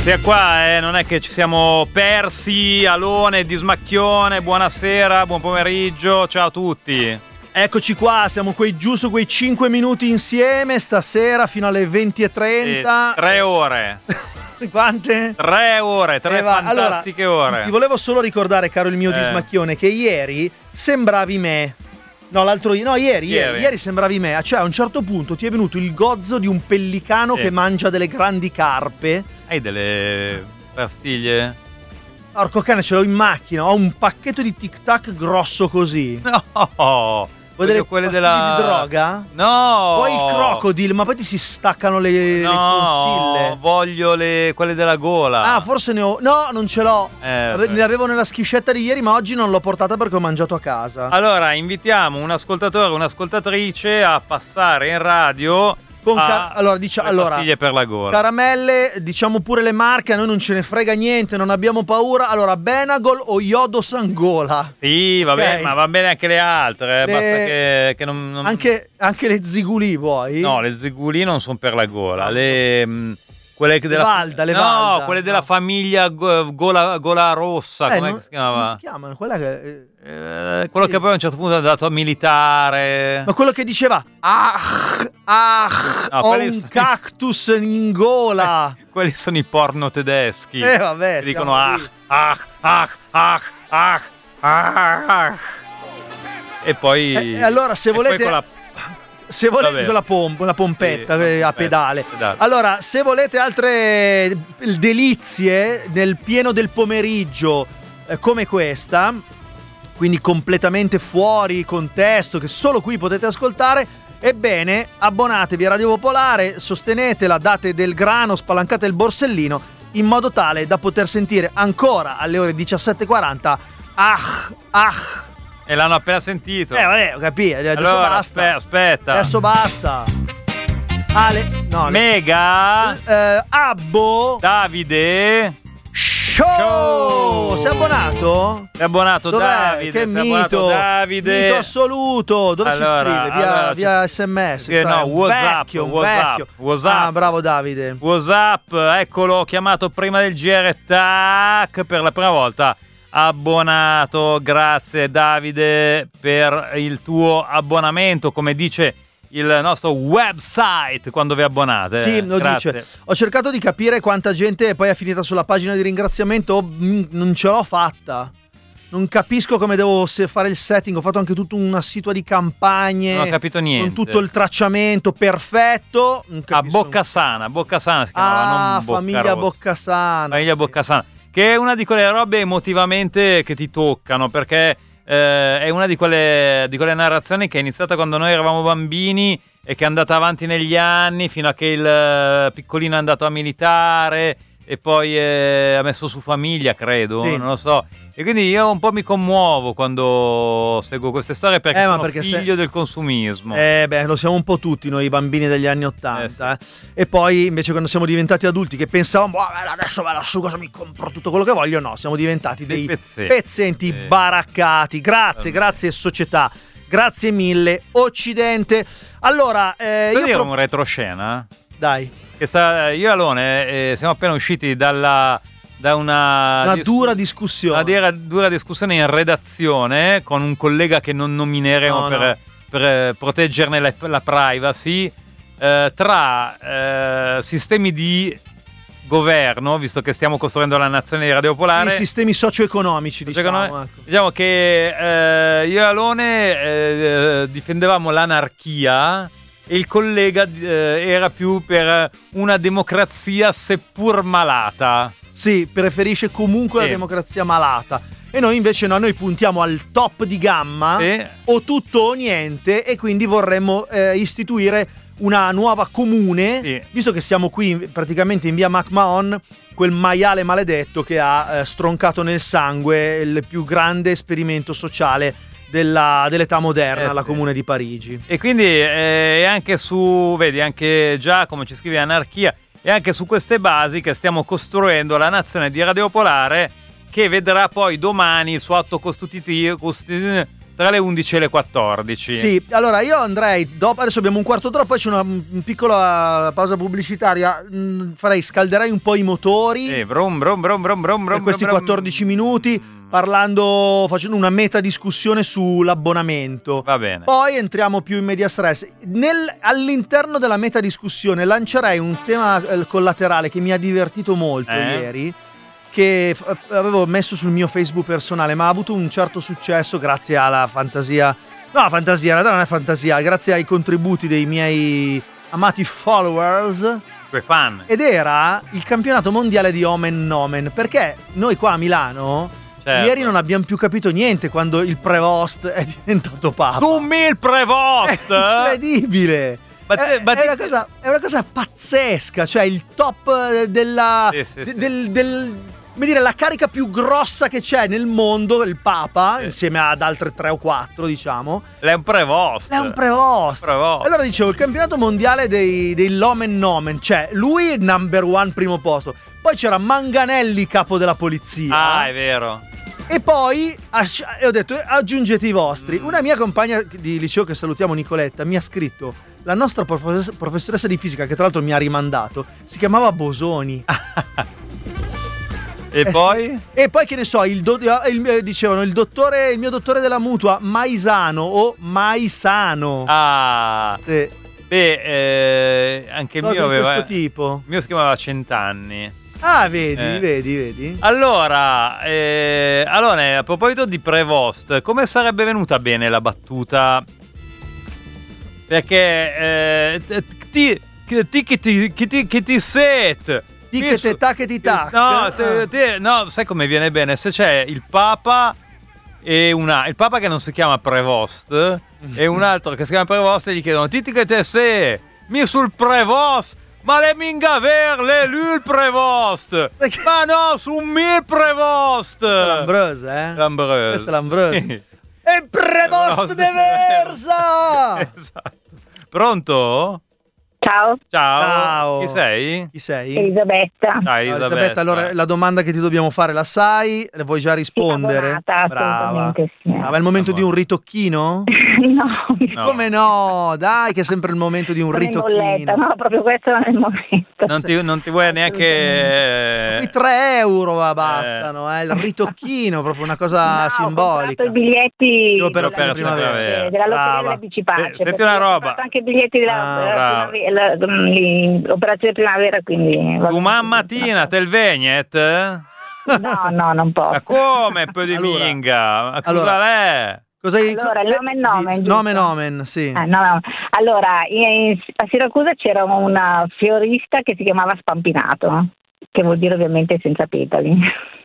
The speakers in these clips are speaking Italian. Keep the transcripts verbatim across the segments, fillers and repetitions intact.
Sia qua, eh, non è che ci siamo persi. Alone, Dismacchione, buonasera, buon pomeriggio, ciao a tutti. Eccoci qua, siamo quei, giusto quei cinque minuti insieme stasera fino alle venti e trenta. Eh, tre ore. Quante? Tre ore, tre eh, fantastiche allora, ore. Ti volevo solo ricordare, caro il mio eh. Dismacchione, che ieri sembravi me. No, l'altro no, ieri, ieri, ieri, ieri sembravi me. Cioè, a un certo punto ti è venuto il gozzo di un pellicano sì. che mangia delle grandi carpe. Hai delle pastiglie? Porco cane, ce l'ho in macchina. Ho un pacchetto di Tic Tac grosso così. No! Vuoi delle quelle pastiglie della... di droga? No! Poi il crocodile, ma poi ti si staccano le, no, le tonsille. voglio le, quelle della gola. Ah, forse ne ho... No, non ce l'ho. Eh, ne avevo nella schiscetta di ieri, ma oggi non l'ho portata perché ho mangiato a casa. Allora, invitiamo un ascoltatore o un'ascoltatrice a passare in radio Con a car- allora, diciamo, le allora, pastiglie per la gola. Caramelle, diciamo pure le marche, a noi non ce ne frega niente, non abbiamo paura. Allora, Benagol o Yodo Sangola? Sì, va okay. bene, ma va bene anche le altre, le... basta che, che non, non... Anche, anche le Ziguli vuoi? No, le Ziguli non sono per la gola, le... Mh, quelle che le della... Valda, le no, Valda. quelle della no. famiglia gola, gola rossa, eh, come non, si chiamava? Come si chiamano? Quella che... Eh, quello sì. che poi a un certo punto è andato a militare. Ma quello che diceva ah, ah, no, ho un sono... cactus in gola. Eh, quelli sono i porno tedeschi. Eh vabbè, che dicono ah, ah, ah, ah, ah, ah, ah. E poi eh, allora se volete la... se volete con la pompa, la pompetta sì, a pedale. pedale. Allora, se volete altre delizie nel pieno del pomeriggio eh, come questa, quindi completamente fuori contesto, che solo qui potete ascoltare, ebbene, abbonatevi a Radio Popolare, sostenetela, date del grano, spalancate il borsellino, in modo tale da poter sentire ancora alle ore diciassette e quaranta ah, ah. E l'hanno appena sentito. Eh, vabbè, ho capito, adesso allora, basta. Aspetta. Adesso basta. Ale, no, Mega, eh, Abbo, Davide... Show! Show! Sei abbonato? Sei abbonato. Dov'è? Davide. Che sei mito, abbonato Davide. Mito assoluto. Dove allora, ci scrive? Via, allora, via sms. Che, cioè, no, WhatsApp, vecchio, WhatsApp, vecchio. WhatsApp. Ah, bravo Davide. WhatsApp, eccolo, ho chiamato prima del G R, tac, per la prima volta. Abbonato, grazie Davide per il tuo abbonamento, come dice il nostro website quando vi abbonate. Sì, lo grazie. dice. Ho cercato di capire quanta gente poi è finita sulla pagina di ringraziamento, non ce l'ho fatta. Non capisco come devo fare il setting, ho fatto anche tutta una situa di campagne. Non ho capito niente. Con tutto il tracciamento perfetto. A Boccasana, Boccasana si chiamava, ah, non Bocca famiglia Rossa. Boccasana. Famiglia Boccasana, che è una di quelle robe emotivamente che ti toccano, perché eh, è una di quelle, di quelle narrazioni che è iniziata quando noi eravamo bambini e che è andata avanti negli anni fino a che il piccolino è andato a militare e poi eh, ha messo su famiglia, credo, sì. Non lo so. E quindi io un po' mi commuovo quando seguo queste storie perché eh, sono perché figlio se... del consumismo. Eh beh, lo siamo un po' tutti noi bambini degli anni ottanta. Eh, sì. eh. E poi invece quando siamo diventati adulti che pensavamo oh, adesso me la su cosa mi compro tutto quello che voglio, no, siamo diventati dei, dei pezzenti, pezzenti sì. baraccati. Grazie, allora. grazie società. Grazie mille Occidente. Allora, eh, io dire pro... un retroscena? Dai. Che sta, io e Alone eh, siamo appena usciti dalla, da una, una dis- dura discussione. Una dura, dura discussione in redazione con un collega che non nomineremo no, per, no. per proteggerne la, la privacy eh, tra eh, sistemi di governo, visto che stiamo costruendo la nazione di Radio Popolare, i sistemi socio-economici, diciamo, ecco. diciamo che eh, io e Alone eh, difendevamo l'anarchia e il collega eh, era più per una democrazia seppur malata. Sì, preferisce comunque sì. la democrazia malata. E noi invece no, noi puntiamo al top di gamma, sì. o tutto o niente, e quindi vorremmo eh, istituire una nuova comune, sì. visto che siamo qui praticamente in via MacMahon, quel maiale maledetto che ha eh, stroncato nel sangue il più grande esperimento sociale Della, dell'età moderna, eh, la sì. Comune di Parigi. E quindi è eh, anche su, vedi, anche Giacomo ci scrive anarchia, e anche su queste basi che stiamo costruendo la nazione di Radio Popolare, che vedrà poi domani il suo atto costitutivo, tra le undici e le quattordici. Sì, allora io andrei dopo, adesso abbiamo un quarto d'ora, poi c'è una, una piccola pausa pubblicitaria, mm, farei, scalderei un po' i motori. Sì, brum, brum, brum, brum, brum, per questi brum, quattordici minuti, parlando, facendo una meta discussione sull'abbonamento. Va bene. Poi entriamo più in medias res. Nel, all'interno della meta discussione lancerei un tema eh, collaterale che mi ha divertito molto eh? ieri, che f- avevo messo sul mio Facebook personale, ma ha avuto un certo successo grazie alla fantasia. No, fantasia, in realtà non è fantasia, grazie ai contributi dei miei amati followers. Tuoi fan. Ed era il campionato mondiale di Omen Nomen, perché noi qua a Milano, certo, ieri non abbiamo più capito niente quando il Prevost è diventato Papa. Summi il Prevost! È incredibile! Ma te, è, ma è, te... una cosa, è una cosa pazzesca, cioè il top della... Sì, sì, de, sì. Del, del, come dire, la carica più grossa che c'è nel mondo, il Papa, sì, insieme ad altre tre o quattro, diciamo. È un Prevost. È un Prevost. Prevost. Allora dicevo, il campionato mondiale dei, dei Lomen Nomen, cioè lui number one primo posto. Poi c'era Manganelli capo della polizia. Ah, è vero. E poi e ho detto aggiungete i vostri. Una mia compagna di liceo, che salutiamo, Nicoletta, mi ha scritto: la nostra professoressa di fisica, che tra l'altro mi ha rimandato, si chiamava Bosoni. E eh poi? Sì. E poi che ne so, il, do, il dicevano il dottore, il mio dottore della mutua, Maisano o Maisano. Ah. Sì. Beh, eh, anche il Cose mio aveva questo tipo. Il mio si chiamava Cent'anni. Ah, vedi, eh. vedi, vedi. Allora, eh, allora, a proposito di Prevost, come sarebbe venuta bene la battuta? Perché eh, ti ti ti ti ti set Ticchete taccheti tac. No, te, te, no, sai come viene bene? Se c'è il Papa e una il Papa che non si chiama Prevost e un altro che si chiama Prevost e gli chiedono ticchete se mi sul Prevost. Ma le minga ver, le lui il Prevost! Ma no, su mil Prevost! L'Ambrose, eh? L'Ambrose. Questo è l'Ambrose. E il Prevost de Versa! Esatto. Pronto? Ciao. Ciao. Ciao. Chi sei? Chi sei? Elisabetta. Ah, Elisabetta. Elisabetta, allora la domanda che ti dobbiamo fare la sai? Le vuoi già rispondere? Sì, Brava. Sì. Brava, è il momento Amore. di un ritocchino? No. No. Come no? Dai, che è sempre il momento di un Sono in ritocchino. bolletta, no, proprio questo non è il momento. Non ti, non ti vuoi neanche... I tre euro bastano, eh. Il ritocchino, proprio una cosa No, simbolica. Ho comprato i biglietti Io per della, primavera. primavera, della lotteria della Bicipace. Eh, senti una roba. Ho comprato anche i biglietti della, Ah, della, della, l'operazione primavera, quindi... Domani mattina te il Vegnet? No, no, non posso. Ma come poi di Allora, minga? Ma cosa allora, l'è? Cos'hai? Allora, il nomen nomen, giusto? Nomen nomen, sì. Ah, no, no. Allora, in, a Siracusa c'era una fiorista che si chiamava Spampinato, che vuol dire ovviamente senza petali.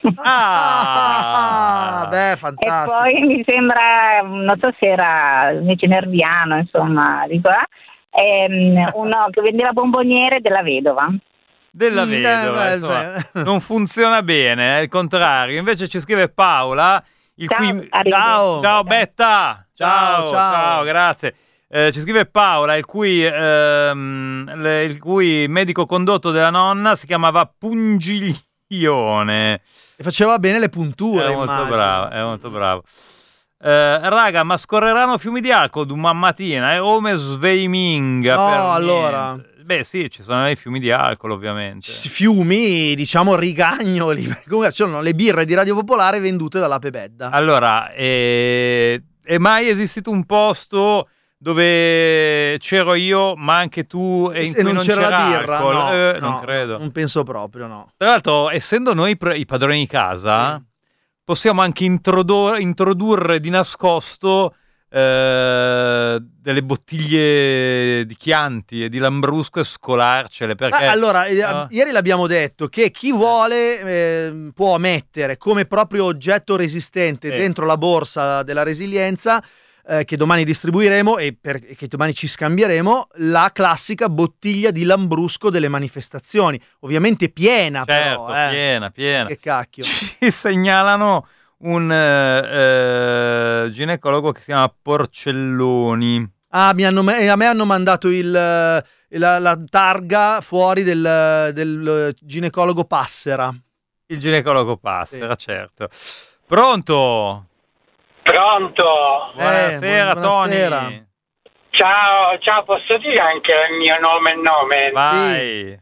Ah, Ah, beh, E fantastico. poi mi sembra, non so se era invece Nerviano, insomma, dico, eh, ehm, uno che vendeva bomboniere della vedova. Della Mm, vedova, eh, insomma, eh. non funziona bene, è il contrario. Invece ci scrive Paola, il Ciao, cui... arrivederci. Ciao. Ciao Betta! Ciao, Ciao, ciao. ciao, grazie. Eh, ci scrive Paola, il cui, ehm, le- il cui medico condotto della nonna si chiamava Pungiglione. E faceva bene le punture, È molto immagino. bravo, è molto bravo. Eh, raga, ma scorreranno fiumi di alcol domani mattina? Eh? Ome sveiminga. No, per allora. niente. Beh, sì, ci sono i fiumi di alcol, ovviamente. Fiumi, diciamo, rigagnoli. Comunque ci sono le birre di Radio Popolare vendute dall'Ape Bedda. Allora, eh, è mai esistito un posto dove c'ero io, ma anche tu, e in Se cui non, non c'era, la birra, alcol? no, Eh, no, non credo. non penso proprio, no. Tra l'altro, essendo noi pre- i padroni di casa, Sì. possiamo anche introdo- introdurre di nascosto eh, delle bottiglie di Chianti e di Lambrusco e scolarcele, perché... Ah, allora, eh, no? ieri l'abbiamo detto che chi vuole eh, può mettere come proprio oggetto resistente Sì. dentro la borsa della resilienza, eh, che domani distribuiremo e per, che domani ci scambieremo, la classica bottiglia di Lambrusco delle manifestazioni. Ovviamente piena, Certo, però. Eh. piena, piena. Che cacchio. Ci segnalano un eh, eh, ginecologo che si chiama Porcelloni. Ah, mi hanno, a me hanno mandato il, la, la targa fuori del, del ginecologo Passera. Il ginecologo Passera, certo. Pronto? Pronto? Buonasera, eh, buonasera. Tony. Ciao, ciao, posso dire anche il mio nome e nome? Vai.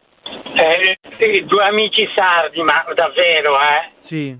Eh, due amici sardi, ma davvero, eh? Sì.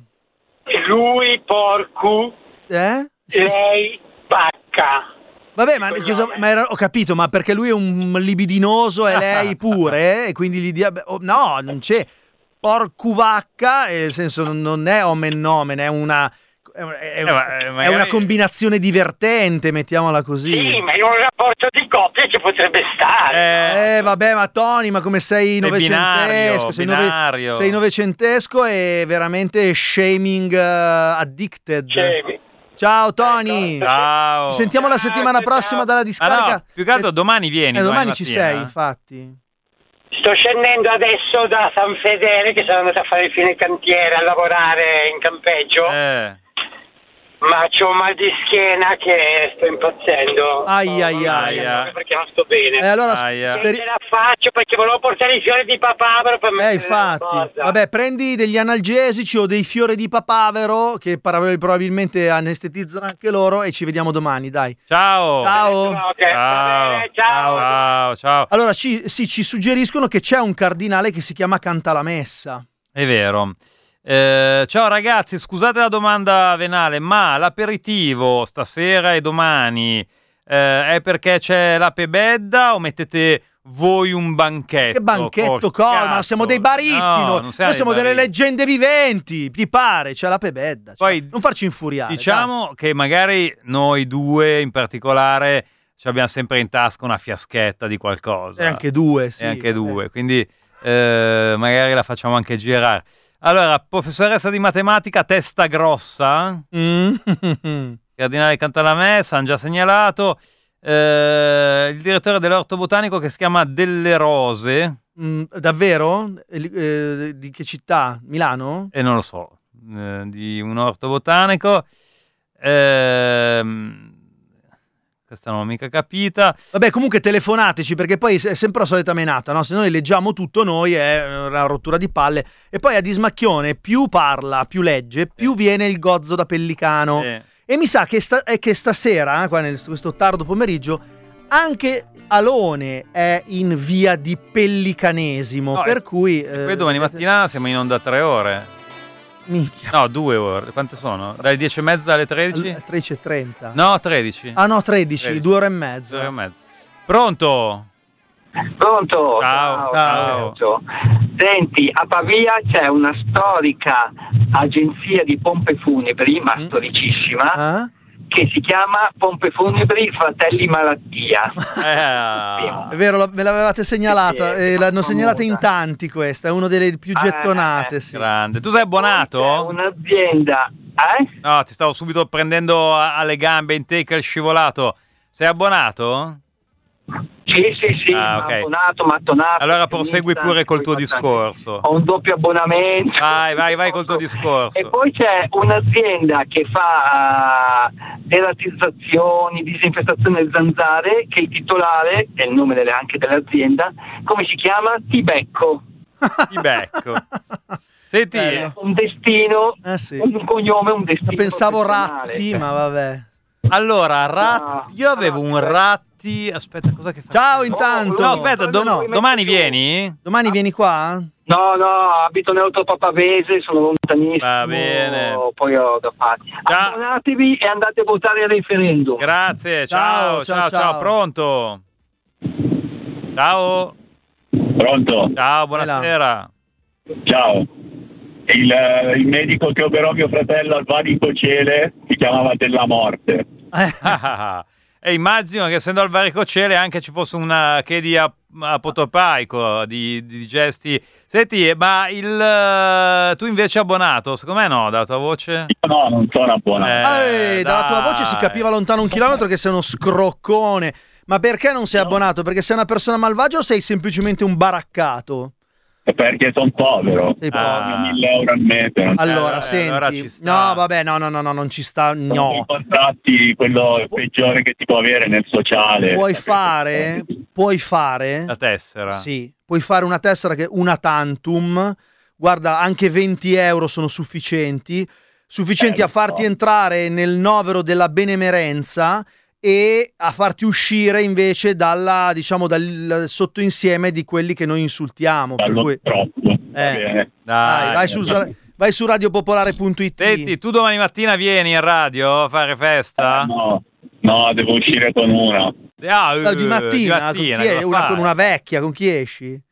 Lui porco, Eh? Sì. lei pacca. Vabbè, ma, cosa, ma era, ho capito, ma perché lui è un libidinoso e lei pure, eh? E quindi gli dia... oh, no, non c'è porcuvacca, nel senso non, non è omen nomen, è una... È, è, Eh, ma, eh, è magari- una combinazione divertente, mettiamola così. Sì, ma in un rapporto di coppia ci potrebbe stare. Eh, Eh vabbè, ma Tony, ma come sei novecentesco, binario, sei, nove- binario. sei novecentesco e veramente shaming uh, addicted. Cioè, Ciao Tony, ciao. ci sentiamo la settimana Ciao, prossima ciao. dalla Ah, discarica. no, più che altro domani vieni. Eh, domani ci mattina. sei, infatti. sto scendendo adesso da San Fedele, che sono andato a fare il fine cantiere, a lavorare in campeggio, Eh. ma c'ho un mal di schiena che sto impazzendo. Ai, ai, ai. Perché non sto bene. E allora Aia. Non speri- ce la faccio perché volevo portare i fiori di papavero per Eh, mettere infatti. nella cosa. Vabbè, prendi degli analgesici o dei fiori di papavero che para- probabilmente anestetizzano anche loro e ci vediamo domani, dai. Ciao. Ciao. Ok, va Ciao. bene, ciao. Ciao, ciao. Allora, ci, sì, ci suggeriscono che c'è un cardinale che si chiama Canta la Messa. È vero. Eh, ciao ragazzi, scusate la domanda venale, ma l'aperitivo stasera e domani eh, è perché c'è l'ape bedda o mettete voi un banchetto? Che banchetto, Col cosa? Ma cazzo? siamo dei baristi, No, noi, non siamo noi siamo dei delle baristi. leggende viventi. Ti pare? C'è la pebedda. Cioè, Poi non farci infuriare. Diciamo che magari noi due in particolare ci abbiamo sempre in tasca una fiaschetta di qualcosa. dai. E anche due, sì. e anche vabbè. due, quindi eh, magari la facciamo anche girare. Allora, professoressa di matematica testa grossa, Mm. cardinale canta la messa, hanno già segnalato, eh, il direttore dell'orto botanico che si chiama Delle Rose, Mm, davvero? Eh, eh, di che città? Milano? e non lo so, eh, di un orto botanico, ehm, questa non l'ho mica capita. Vabbè, comunque telefonateci perché poi è sempre la solita menata, no? Se noi leggiamo tutto noi è una rottura di palle. E poi a Dismacchione più parla, più legge, più viene il gozzo da pellicano. Eh, E mi sa che, sta- è che stasera, eh, qua nel questo tardo pomeriggio, anche Alone è in via di pellicanesimo. No, per e- cui... e poi domani mattina siamo in onda tre ore. Minchia. No, due ore. Quante sono? Dalle dieci e mezza alle tredici? tredici e trenta. No, tredici. Ah no, tredici, tredici. due ore e Due ore mezza. e mezza. Pronto? Pronto? Ciao, ciao. ciao. Senti, a Pavia c'è una storica agenzia di pompe funebri, ma Mm. storicissima, Ah? che si chiama Pompe Funebri Fratelli Malattia. Eh, È vero, lo- me l'avevate segnalata, Sì, e l'hanno famosa. segnalata in tanti questa, è una delle più gettonate, Eh, sì. grande. Tu sei abbonato? C'è un'azienda, eh? No, ti stavo subito prendendo a- alle gambe in take il scivolato. Sei abbonato? Sì, sì, sì, Ah, ok. abbonato, mattonato. Allora prosegui attivista, pure col poi tuo faccio anche- discorso. Ho un doppio abbonamento. Vai, vai, vai col tuo discorso. E poi c'è un'azienda che fa uh, deratizzazioni, disinfestazione delle zanzare, che il titolare, è il nome delle- anche dell'azienda, come si chiama? Tibecco. Ti becco. Senti, Bello. Un destino, Eh sì. un cognome, un destino. Pensavo professionale. Ratti, ma vabbè. allora, ratti, io avevo un ratti. Aspetta, cosa che fa? Ciao intanto. No, aspetta, dom- No, domani vieni? domani vieni qua? No, no, abito nell'Alto Papavese, sono lontanissimo. Va bene. Poi ho da fare. Ciao. Abbonatevi e andate a votare al referendum. Grazie, Ciao, ciao, ciao, ciao, ciao, ciao. pronto? Ciao, Pronto? ciao, buonasera. Ciao. Il, eh, il medico che operò mio fratello al varicocele si chiamava Della Morte. Eh, E immagino che essendo al varicocele anche ci fosse una che di ap- apotopaico, di, di gesti. Senti, ma il eh, tu invece abbonato? Secondo me no, dalla tua voce? Io no, non sono abbonato. Eh, eh, dalla tua dai. voce si capiva lontano un chilometro che sei uno scroccone. Ma perché non sei abbonato? Perché sei una persona malvagia o sei semplicemente un baraccato? Perché sono povero. Sei Ah. povero. mille euro al mese. Non Allora, Eh, senti, allora ci sta. no, vabbè, no, no, no, no, non ci sta, sono no. i contratti, quello peggiore che si può avere nel sociale. Puoi fare, puoi fare, La tessera. sì, puoi fare una tessera che una tantum, guarda, anche venti euro sono sufficienti, sufficienti Eh, a farti no. entrare nel novero della benemerenza e a farti uscire invece dalla, diciamo, dal sottoinsieme di quelli che noi insultiamo. Per Dallo cui, troppo. Va Eh. bene. dai, Dai, vai su, vai su radiopopolare punto it. Senti, tu domani mattina vieni in radio a fare festa? Eh, no, no, devo uscire con una. Ah, No, di eh, mattina, con, chi è? cosa Una, fai? con una vecchia, con chi esci?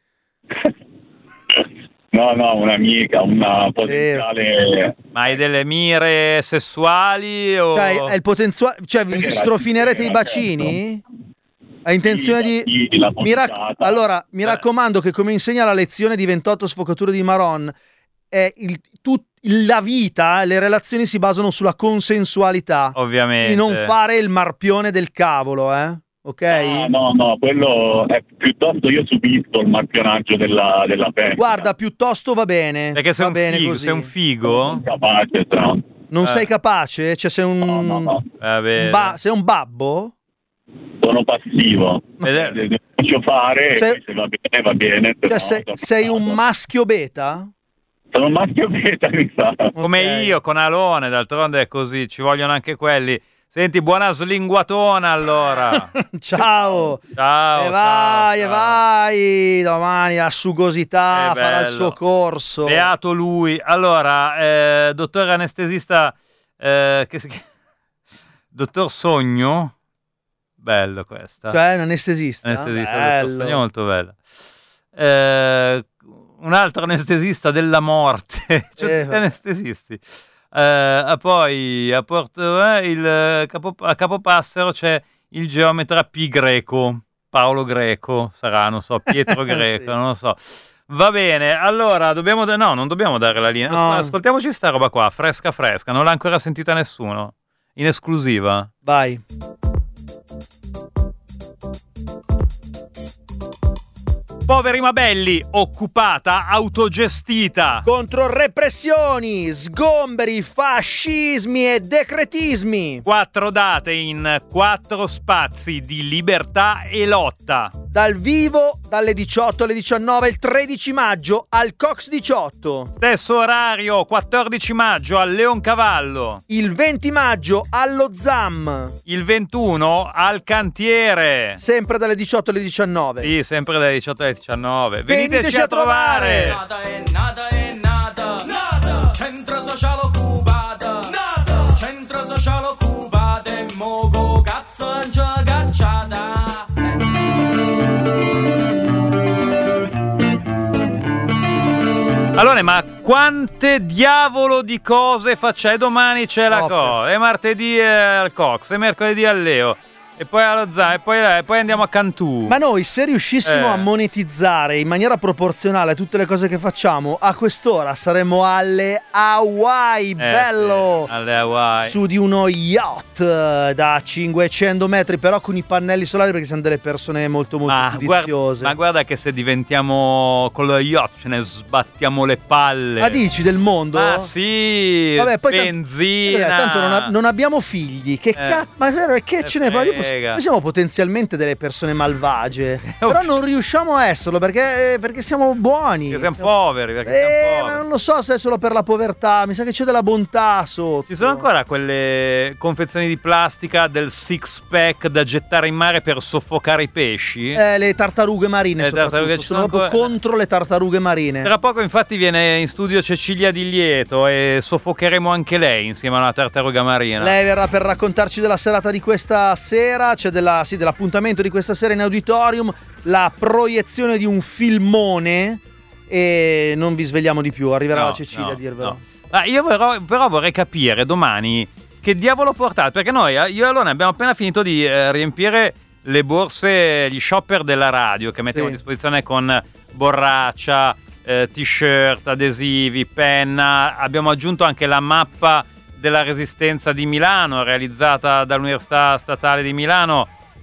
No, no, un'amica, una potenziale... Ma hai delle mire sessuali o... Cioè, è il potenziale, cioè vi Perché strofinerete la- i bacini? Hai intenzione Sì, di... sì, la Mi rac- puntata. allora, mi Eh. raccomando che, come insegna la lezione di ventotto sfocature di Maron, è il, tut- la vita, le relazioni si basano sulla consensualità. Ovviamente. Quindi non fare il marpione del cavolo, eh? Ok? No, no, no, quello è piuttosto io subisco il marchionaggio della, della femmina. Guarda, piuttosto va bene. Perché sei va un bene figo, così. sei un figo? Capace, tra... Non Eh. sei capace? Cioè sei un... No, no, no. Vabbè. un ba- sei un babbo? Sono passivo. Ed è- Eh, Lo faccio fare, Cioè- e se va bene, va bene. se Cioè no, sei, sono sei un stato. maschio beta? Sono un maschio beta, mi sa. Come Ok. io con Alone, d'altronde è così, ci vogliono anche quelli. Senti, buona slinguatona allora. Ciao! Ciao. e vai, ciao, e ciao. vai! Domani la sugosità Che farà il bello. suo corso. Beato lui. Allora, eh, dottore anestesista, eh, che si chiama? Dottor Sogno. Bello questa. Cioè, un anestesista? Anestesista, Bello. dottor Sogno, molto bello. Eh, un altro anestesista della morte. Cioè, Eh, tutti anestesisti. Eh, poi a, Porto, eh, il capo, a Capopassero c'è il geometra P Greco, Paolo Greco sarà, non so, Pietro Greco, Sì. non lo so. Va bene, allora dobbiamo da- no, non dobbiamo dare la linea. No. Ascol- Ascoltiamoci sta roba qua, fresca fresca, non l'ha ancora sentita nessuno. In esclusiva. Vai. Poveri ma belli, occupata, autogestita. Contro repressioni, sgomberi, fascismi e decretismi. Quattro date in quattro spazi di libertà e lotta. Dal vivo dalle diciotto alle diciannove il tredici maggio al Cox diciotto. Stesso orario, quattordici maggio al Leoncavallo. Il venti maggio allo ZAM. Il ventuno al Cantiere. Sempre dalle diciotto alle diciannove. Sì, sempre dalle diciotto alle diciannove. Veniteci, Veniteci a a trovare. trovare. Nada è nada è nada, nada. Centro sociale occupata, nada. Centro sociale occupata e mogo cazzo non c'è cacciata. Allora, ma quante diavolo di cose facciamo? Domani c'è la Troppe. cosa, e martedì è al Cox, e mercoledì al Leo, e poi allo Zà, e poi, e poi andiamo a Cantù. Ma noi, se riuscissimo Eh. a monetizzare in maniera proporzionale tutte le cose che facciamo, a quest'ora saremmo alle Hawaii, Eh, bello! sì, alle Hawaii. Su di uno yacht eh, da cinquecento metri, però con i pannelli solari, perché siamo delle persone molto molto Ma guarda, giudiziose. ma guarda che se diventiamo con lo yacht ce ne sbattiamo le palle. Ma dici del mondo? Ma sì, Vabbè, poi tant- benzina. eh, tanto non, a- non abbiamo figli. Che Eh. cazzo? Ma è vero, che Eh, ce ne fa? Io posso- frega. Noi siamo potenzialmente delle persone malvagie. Però non riusciamo a esserlo perché, perché siamo buoni. Perché siamo poveri, perché siamo Eh, poveri. ma non lo so se è solo per la povertà. Mi sa che c'è della bontà sotto. Ci sono ancora quelle confezioni di plastica del six pack da gettare in mare per soffocare i pesci? Eh, le tartarughe marine. Le soprattutto. tartarughe ci sono sono proprio ancora- contro le tartarughe marine. Tra poco infatti viene in studio Cecilia Di Lieto e soffocheremo anche lei insieme a una tartaruga marina. Lei verrà per raccontarci della serata di questa sera, cioè della, sì, dell'appuntamento di questa sera in auditorium, la proiezione di un filmone e non vi svegliamo di più, arriverà No, la Cecilia no, a dirvelo. no. Ah, io però, però vorrei capire domani che diavolo portate, perché noi, eh, io e Alone abbiamo appena finito di eh, riempire le borse, gli shopper della radio che mettiamo Sì. a disposizione con borraccia, eh, t-shirt, adesivi, penna. Abbiamo aggiunto anche la mappa della Resistenza di Milano realizzata dall'Università Statale di Milano,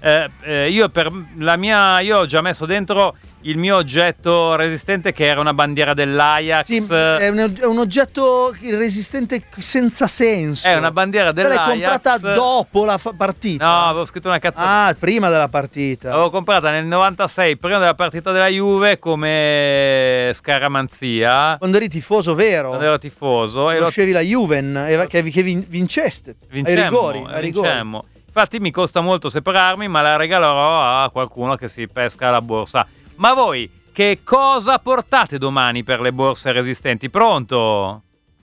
eh, eh, io per la mia io ho già messo dentro il mio oggetto resistente, che era una bandiera dell'Ajax. Sì, è un, è un oggetto resistente senza senso. È una bandiera dell'Ajax. L'hai comprata dopo la fa- partita? No, avevo scritto una cazzata. Ah, prima della partita. L'avevo comprata nel novantasei, prima della partita della Juve, come scaramanzia. Quando eri tifoso vero? Quando ero tifoso. E conoscevi lo... la Juven, che, che vinceste. Vincemmo, ai rigori. Ai rigori. Vincemmo. Infatti mi costa molto separarmi, ma la regalerò a qualcuno che si pesca alla borsa. Ma voi che cosa portate domani per le borse resistenti? Pronto?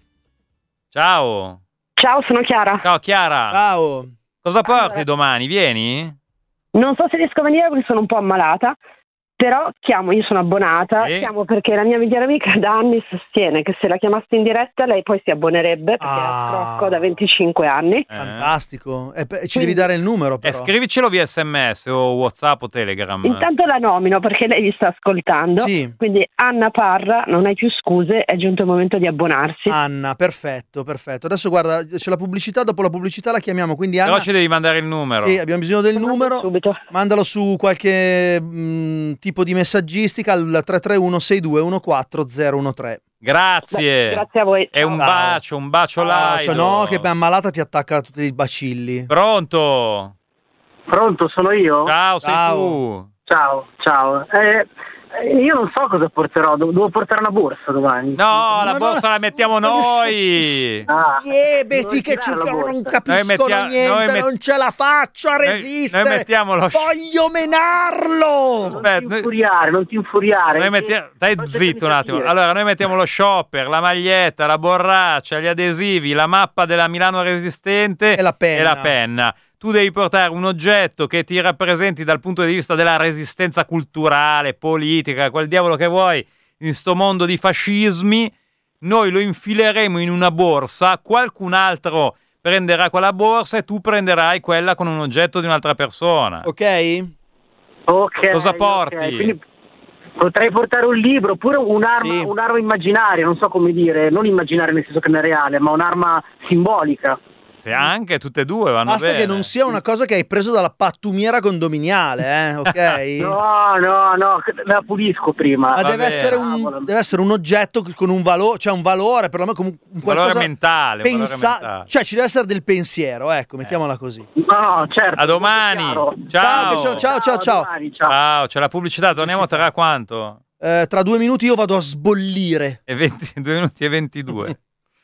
Ciao. Ciao, sono Chiara. Ciao Chiara. Ciao. Cosa porti allora, domani? Vieni? Non so se riesco a venire perché sono un po' ammalata, però chiamo, io sono abbonata, e? chiamo perché la mia migliore amica da anni sostiene che se la chiamassi in diretta lei poi si abbonerebbe, perché ah. è scrocco da venticinque anni. Eh. Fantastico. E pe- ci devi dare il numero però. E scrivicelo via sms o WhatsApp o Telegram. Intanto la nomino perché lei vi sta ascoltando. Sì. Quindi Anna Parra, non hai più scuse, è giunto il momento di abbonarsi. Anna, perfetto, perfetto. Adesso guarda, c'è la pubblicità, dopo la pubblicità la chiamiamo, quindi Anna... Però ci devi mandare il numero. Sì, abbiamo bisogno del Lo numero. subito. Mandalo su qualche mh, tipo di messaggistica al tre tre uno sei due uno quattro zero uno tre. Grazie. Beh, grazie a voi. È un Ciao. bacio, un bacio Ah, live. cioè no, che ammalata ti attacca tutti i bacilli. Pronto? Pronto, sono io? Ciao, sei Ciao. tu. Ciao, ciao. Eh, io non so cosa porterò, devo, devo portare una borsa domani. No, la no, borsa no. la mettiamo noi. Ah, Eh, Betty, che ci tirare la borsa. non capiscono Noi mettia- niente, noi met- non ce la faccio a Noi- resistere. noi mettiamo lo- Voglio menarlo. Non Aspetta, ti noi- infuriare, non ti infuriare. Noi mettiamo, stai Poi zitto un mi attimo. capire. Allora, noi mettiamo lo shopper, la maglietta, la borraccia, gli adesivi, la mappa della Milano Resistente E la penna. e la penna. Tu devi portare un oggetto che ti rappresenti dal punto di vista della resistenza culturale, politica, quel diavolo che vuoi, in sto mondo di fascismi. Noi lo infileremo in una borsa, qualcun altro prenderà quella borsa e tu prenderai quella con un oggetto di un'altra persona. Ok? Ok. Cosa ok, porti? quindi potrei portare un libro oppure un'arma, Sì. un'arma immaginaria, non so come dire, non immaginaria nel senso che non è reale, ma un'arma simbolica. Se anche tutte e due vanno Basta bene. che non sia una cosa che hai preso dalla pattumiera condominiale, eh? Ok? No, no, no, la pulisco prima. Ma Va deve bene. essere, un, deve essere un oggetto con un valore, cioè un valore, perlomeno come un Un qualcosa valore mentale, un valore pensa- mentale. cioè ci deve essere del pensiero, ecco, mettiamola così. No, certo. A domani. molto chiaro. Ciao. che ciao, ciao, ciao, ciao. a domani, ciao. Ciao, c'è la pubblicità, torniamo tra quanto? Eh, tra due minuti io vado a sbollire. E ventidue minuti e ventidue.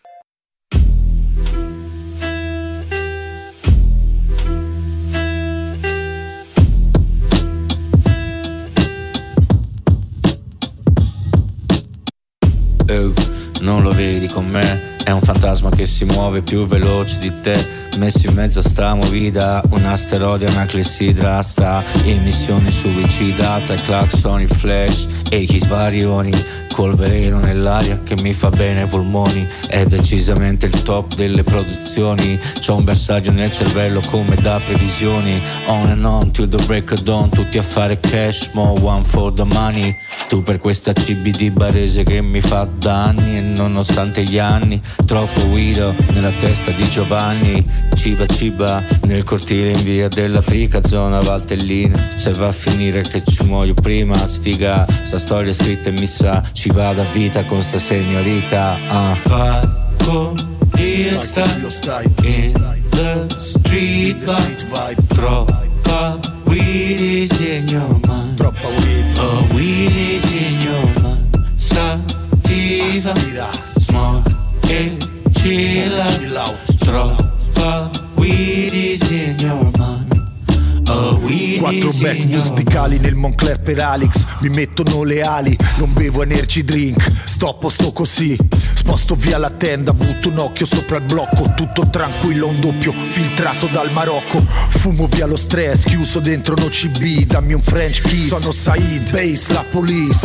Oh, non lo vedi con me? È un fantasma che si muove più veloce di te. Messo in mezzo a sta movida, un asteroide e una clessidra. Sta in missione suicida, tra i clacson, il flash e gli svarioni. Col veleno nell'aria che mi fa bene ai polmoni. È decisamente il top delle produzioni. C'ho un bersaglio nel cervello come da previsioni. On and on till the break of dawn. Tutti a fare cash, mo one for the money. Tu per questa C B D barese che mi fa danni. E nonostante gli anni, troppo guido nella testa di Giovanni. Ciba ciba nel cortile in via della Prica, zona Valtellina. Se va a finire che ci muoio prima, sfiga, sta storia scritta e mi sa, ci vado a vita con sta signorita. uh. Vai con io stai in the street vibe. Troppa weed is in your mind. Troppa weed. Oh, weed is in your mind. Sativa, smoke e chill out. Troppa weed is in your mind. Oh, quattro back musicali nel Moncler per Alex. Mi mettono le ali, non bevo energy drink. Sto a posto così, sposto via la tenda, butto un occhio sopra il blocco. Tutto tranquillo, un doppio filtrato dal Marocco. Fumo via lo stress, chiuso dentro no C B. Dammi un French kiss. Sono Said, bass, la police.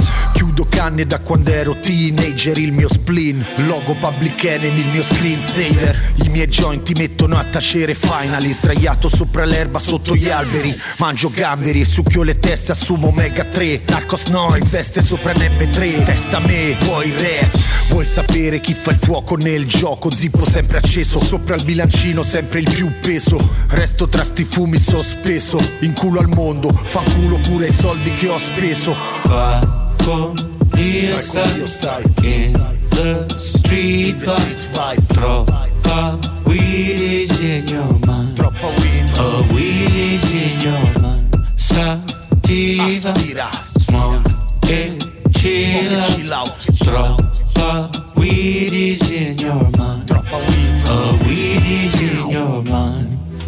chiudo canne da quando ero teenager. Il mio spleen, logo Public Enemy, il mio screensaver. I miei joint ti mettono a tacere finally. Sdraiato sopra l'erba sotto gli alberi. Mangio gamberi e succhio le teste, assumo omega tre. Narcos Noise, veste sopra un emme tre. Testa me, vuoi rap, vuoi sapere chi fa il fuoco nel gioco. Zippo sempre acceso, sopra il bilancino sempre il più peso. Resto tra sti fumi sospeso, in culo al mondo, fanculo pure i soldi che ho speso. Va con Dio stai in the street vibe. Troppa weed is in your mind. Troppa weed, a weed is in your mind. Sativa, smoke and chill out. Troppa weed is in your mind. Troppa weed, a weed is in your mind.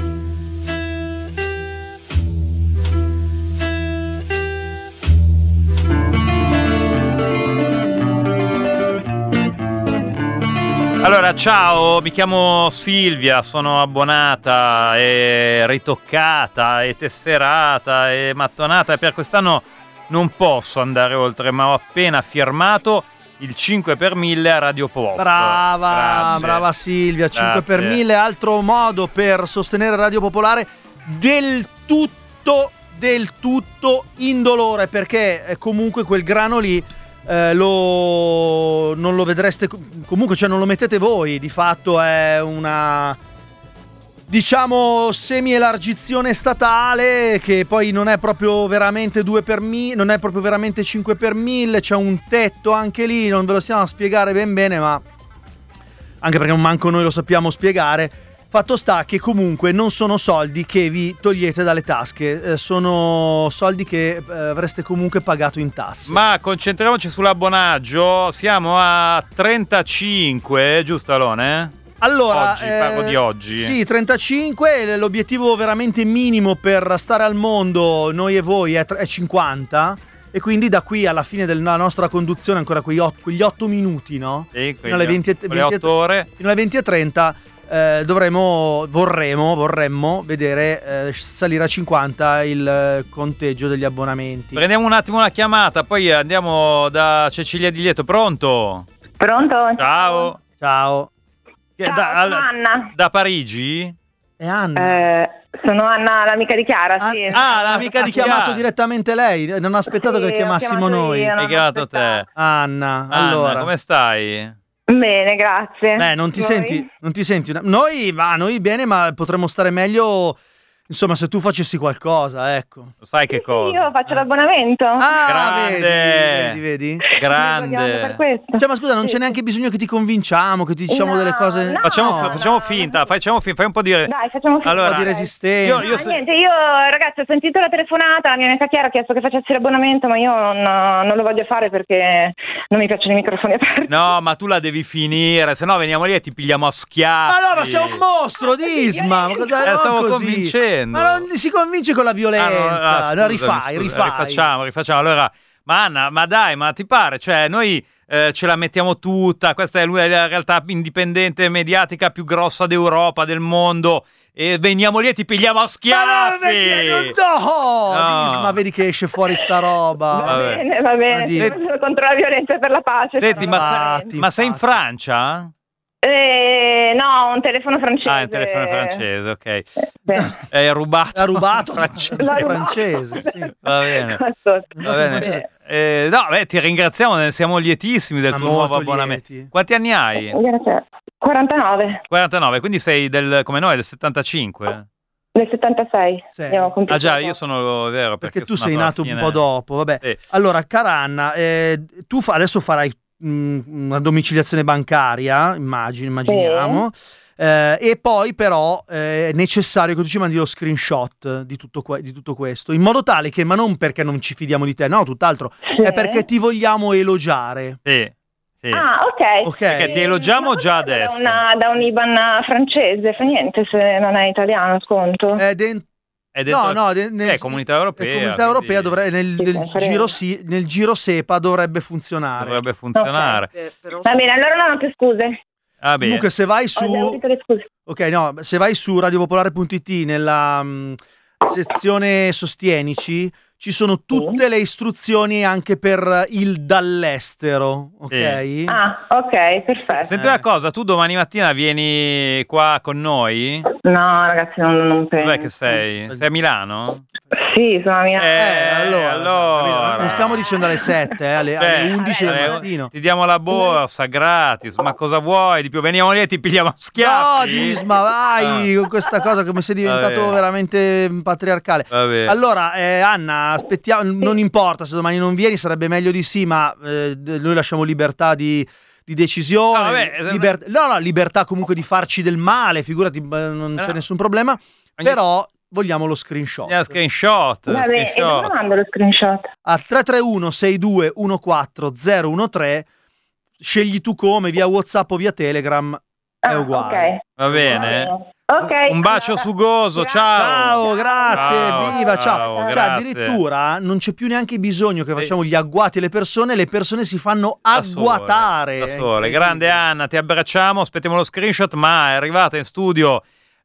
Allora, ciao, mi chiamo Silvia, sono abbonata e ritoccata e tesserata e mattonata e per quest'anno non posso andare oltre, ma ho appena firmato il cinque per mille a Radio Pop. Brava, Grazie. brava Silvia, cinque per Grazie. mille, altro modo per sostenere Radio Popolare del tutto, del tutto indolore, perché eh, comunque quel grano lì Eh, lo non lo vedreste comunque, cioè non lo mettete voi, di fatto è una, diciamo, semi-elargizione statale che poi non è proprio veramente due per mille, non è proprio veramente cinque per mille, c'è un tetto anche lì, non ve lo stiamo a spiegare ben bene, ma anche perché manco noi lo sappiamo spiegare. Fatto sta che comunque non sono soldi che vi togliete dalle tasche, eh, sono soldi che eh, avreste comunque pagato in tasse. Ma concentriamoci sull'abbonaggio, siamo a trentacinque, giusto Alone? Allora, oggi, parlo di oggi. Sì, trentacinque, l'obiettivo veramente minimo per stare al mondo, noi e voi, è, è cinquanta. E quindi da qui alla fine della nostra conduzione, ancora quegli otto, quegli otto minuti, no? Sì, fino alle venti, venti, otto ore. Fino alle venti e trenta eh, dovremo, vorremmo, vorremmo vedere eh, salire a cinquanta il eh, conteggio degli abbonamenti. Prendiamo un attimo la chiamata, poi andiamo da Cecilia Di Lieto. Pronto? Pronto? Ciao. Ciao. Ciao, da, sono Anna. Da Parigi? È Anna. Eh, sono Anna, l'amica di Chiara, sì. Ah, l'amica ha di chiamato Chiara. direttamente lei, non ha aspettato Sì, che le ho chiamassimo chiamato noi. io, non Hai chiamato ho te. Anna, Anna, allora. come stai? Bene, grazie. Beh, non ti Voi? senti, non ti senti. Noi, va, noi bene, ma potremmo stare meglio. Insomma, se tu facessi qualcosa, ecco. Lo sai che cosa? Io faccio l'abbonamento. Ah, Grande. vedi, vedi, vedi? Grande. Per questo. Cioè, ma scusa, non Sì. c'è neanche bisogno che ti convinciamo, che ti diciamo No, delle cose. no. Facciamo, No, facciamo no, finta, no. facciamo finta, fai un po' di... Dai, facciamo finta. Allora, Un po' di dai. resistenza. Io- io No, se- niente, io ragazzi ho sentito la telefonata, la mia amica Chiara ha chiesto che facessi l'abbonamento, ma io non, non lo voglio fare perché non mi piacciono i microfoni aperti. No, ma tu la devi finire, se no veniamo lì e ti pigliamo a schiaffi. Ma no, ma sei un mostro, Disma! Ma cosa Eh, non stavo così? convincendo. Ma non si convince con la violenza. Ah, no, ah, No, scusami, rifai, scusami, rifai. Rifacciamo, rifacciamo. Allora, ma Anna, ma dai, ma ti pare? Cioè, noi eh, ce la mettiamo tutta. Questa è la realtà indipendente mediatica più grossa d'Europa, del mondo. E veniamo lì e ti pigliamo a Ma no, schiaffi. vedi, no, no, No. Disma, vedi che esce fuori sta roba. Va Vabbè. bene, va bene, Ma di- io sono contro la violenza e per la pace. Senti, sono ma, sei, Infatti, ma sei in infatti. Francia? Eh, no, un telefono francese. Ah, il telefono francese, ok. Sì. È rubato. Ha rubato francese. L'ha rubato. francese, sì. Va bene. Ascolta. Va bene. Eh, no, beh, ti ringraziamo, ne siamo lietissimi del Ma tuo molto nuovo abbonamento. lieti. Quanti anni hai? Grazie. quarantanove, quarantanove, quindi sei del, come noi, del settantacinque? nel settantasei. Sì. Abbiamo compiuto Ah già, un po'. io sono vero, perché, Perché tu sono sei nato alla un fine- po' dopo, vabbè. Sì. Allora, cara Anna, eh, tu fa- adesso farai mh, una domiciliazione bancaria, immagino, immaginiamo, eh, e poi però eh, è necessario che tu ci mandi lo screenshot di tutto, que- di tutto questo, in modo tale che, ma non perché non ci fidiamo di te, no, tutt'altro, Sì. è perché ti vogliamo elogiare. Sì, sì. Ah, ok. Ok. Perché ti elogiamo Ma già da adesso. una- da un I B A N francese, fa niente se non è italiano, sconto. È den- È dentro- no, no, de- nel- è comunità europea. è comunità quindi europea dovrebbe, nel, Sì, nel sì, faremo. giro, sì, nel giro SEPA dovrebbe funzionare. Dovrebbe funzionare. Eh, però- Va bene, allora non ho più scuse. Ah, bene. Comunque se vai Ho su esaurito le scuse. ok, no, se vai su radiopopolare punto it nella mh, sezione sostienici ci sono tutte sì. le istruzioni anche per il dall'estero, ok? Sì. Ah, ok, perfetto. Senti una cosa, tu domani mattina vieni qua con noi? No, ragazzi, non, non penso. Dov'è che sei? Sei a Milano? Sì, sono a Milano. Eh, Eh, allora, allora. non stiamo dicendo alle sette, eh, alle, Beh, alle undici alle, del mattino. Ti diamo la borsa gratis, ma cosa vuoi di più? Veniamo lì e ti pigliamo schiaffi. No, Disma, vai ah. con questa cosa come sei diventato Vabbè. veramente patriarcale. Vabbè. Allora, eh, Anna, aspettiamo, non importa se domani non vieni, sarebbe meglio di sì, ma eh, noi lasciamo libertà di... di decisione, no, vabbè, liber- no, no, libertà comunque di farci del male, figurati, non no. c'è nessun problema, ogni... però vogliamo lo screenshot. Yeah, screenshot. Vabbè, screenshot. e dove mando lo screenshot? A tre tre uno sei due uno quattro zero uno tre, scegli tu come, via WhatsApp o via Telegram, è ah, uguale. Okay. Va bene? Ok. Un bacio allora, sugoso, grazie. ciao. Ciao, grazie, Ciao, viva, ciao. ciao, Cioè, grazie. addirittura non c'è più neanche bisogno che facciamo gli agguati alle persone, le persone si fanno Da agguatare. sole, da sole. Grande Anna, ti abbracciamo, aspettiamo lo screenshot, ma è arrivata in studio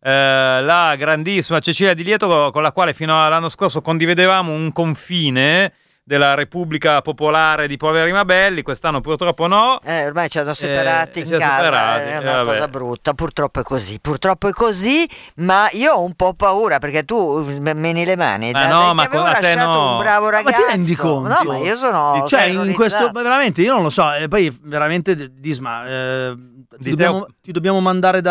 eh, la grandissima Cecilia Di Lieto, con la quale fino all'anno scorso condividevamo un confine della Repubblica Popolare di Poveri Mabelli. Quest'anno purtroppo no. Eh, ormai ci hanno separati Eh, in ci hanno casa, separati, è eh, una vabbè. cosa brutta, purtroppo è così, purtroppo è così, ma io ho un po' paura perché tu meni le mani, Ma da- no, ti ma avevo con- a te lasciato no. un bravo Ma ragazzo. ti rendi conto? No, ma io sono cioè, in terrorizzato. questo veramente io non lo so. E poi veramente, Disma, eh, ti, Di dobbiamo, te- ti dobbiamo mandare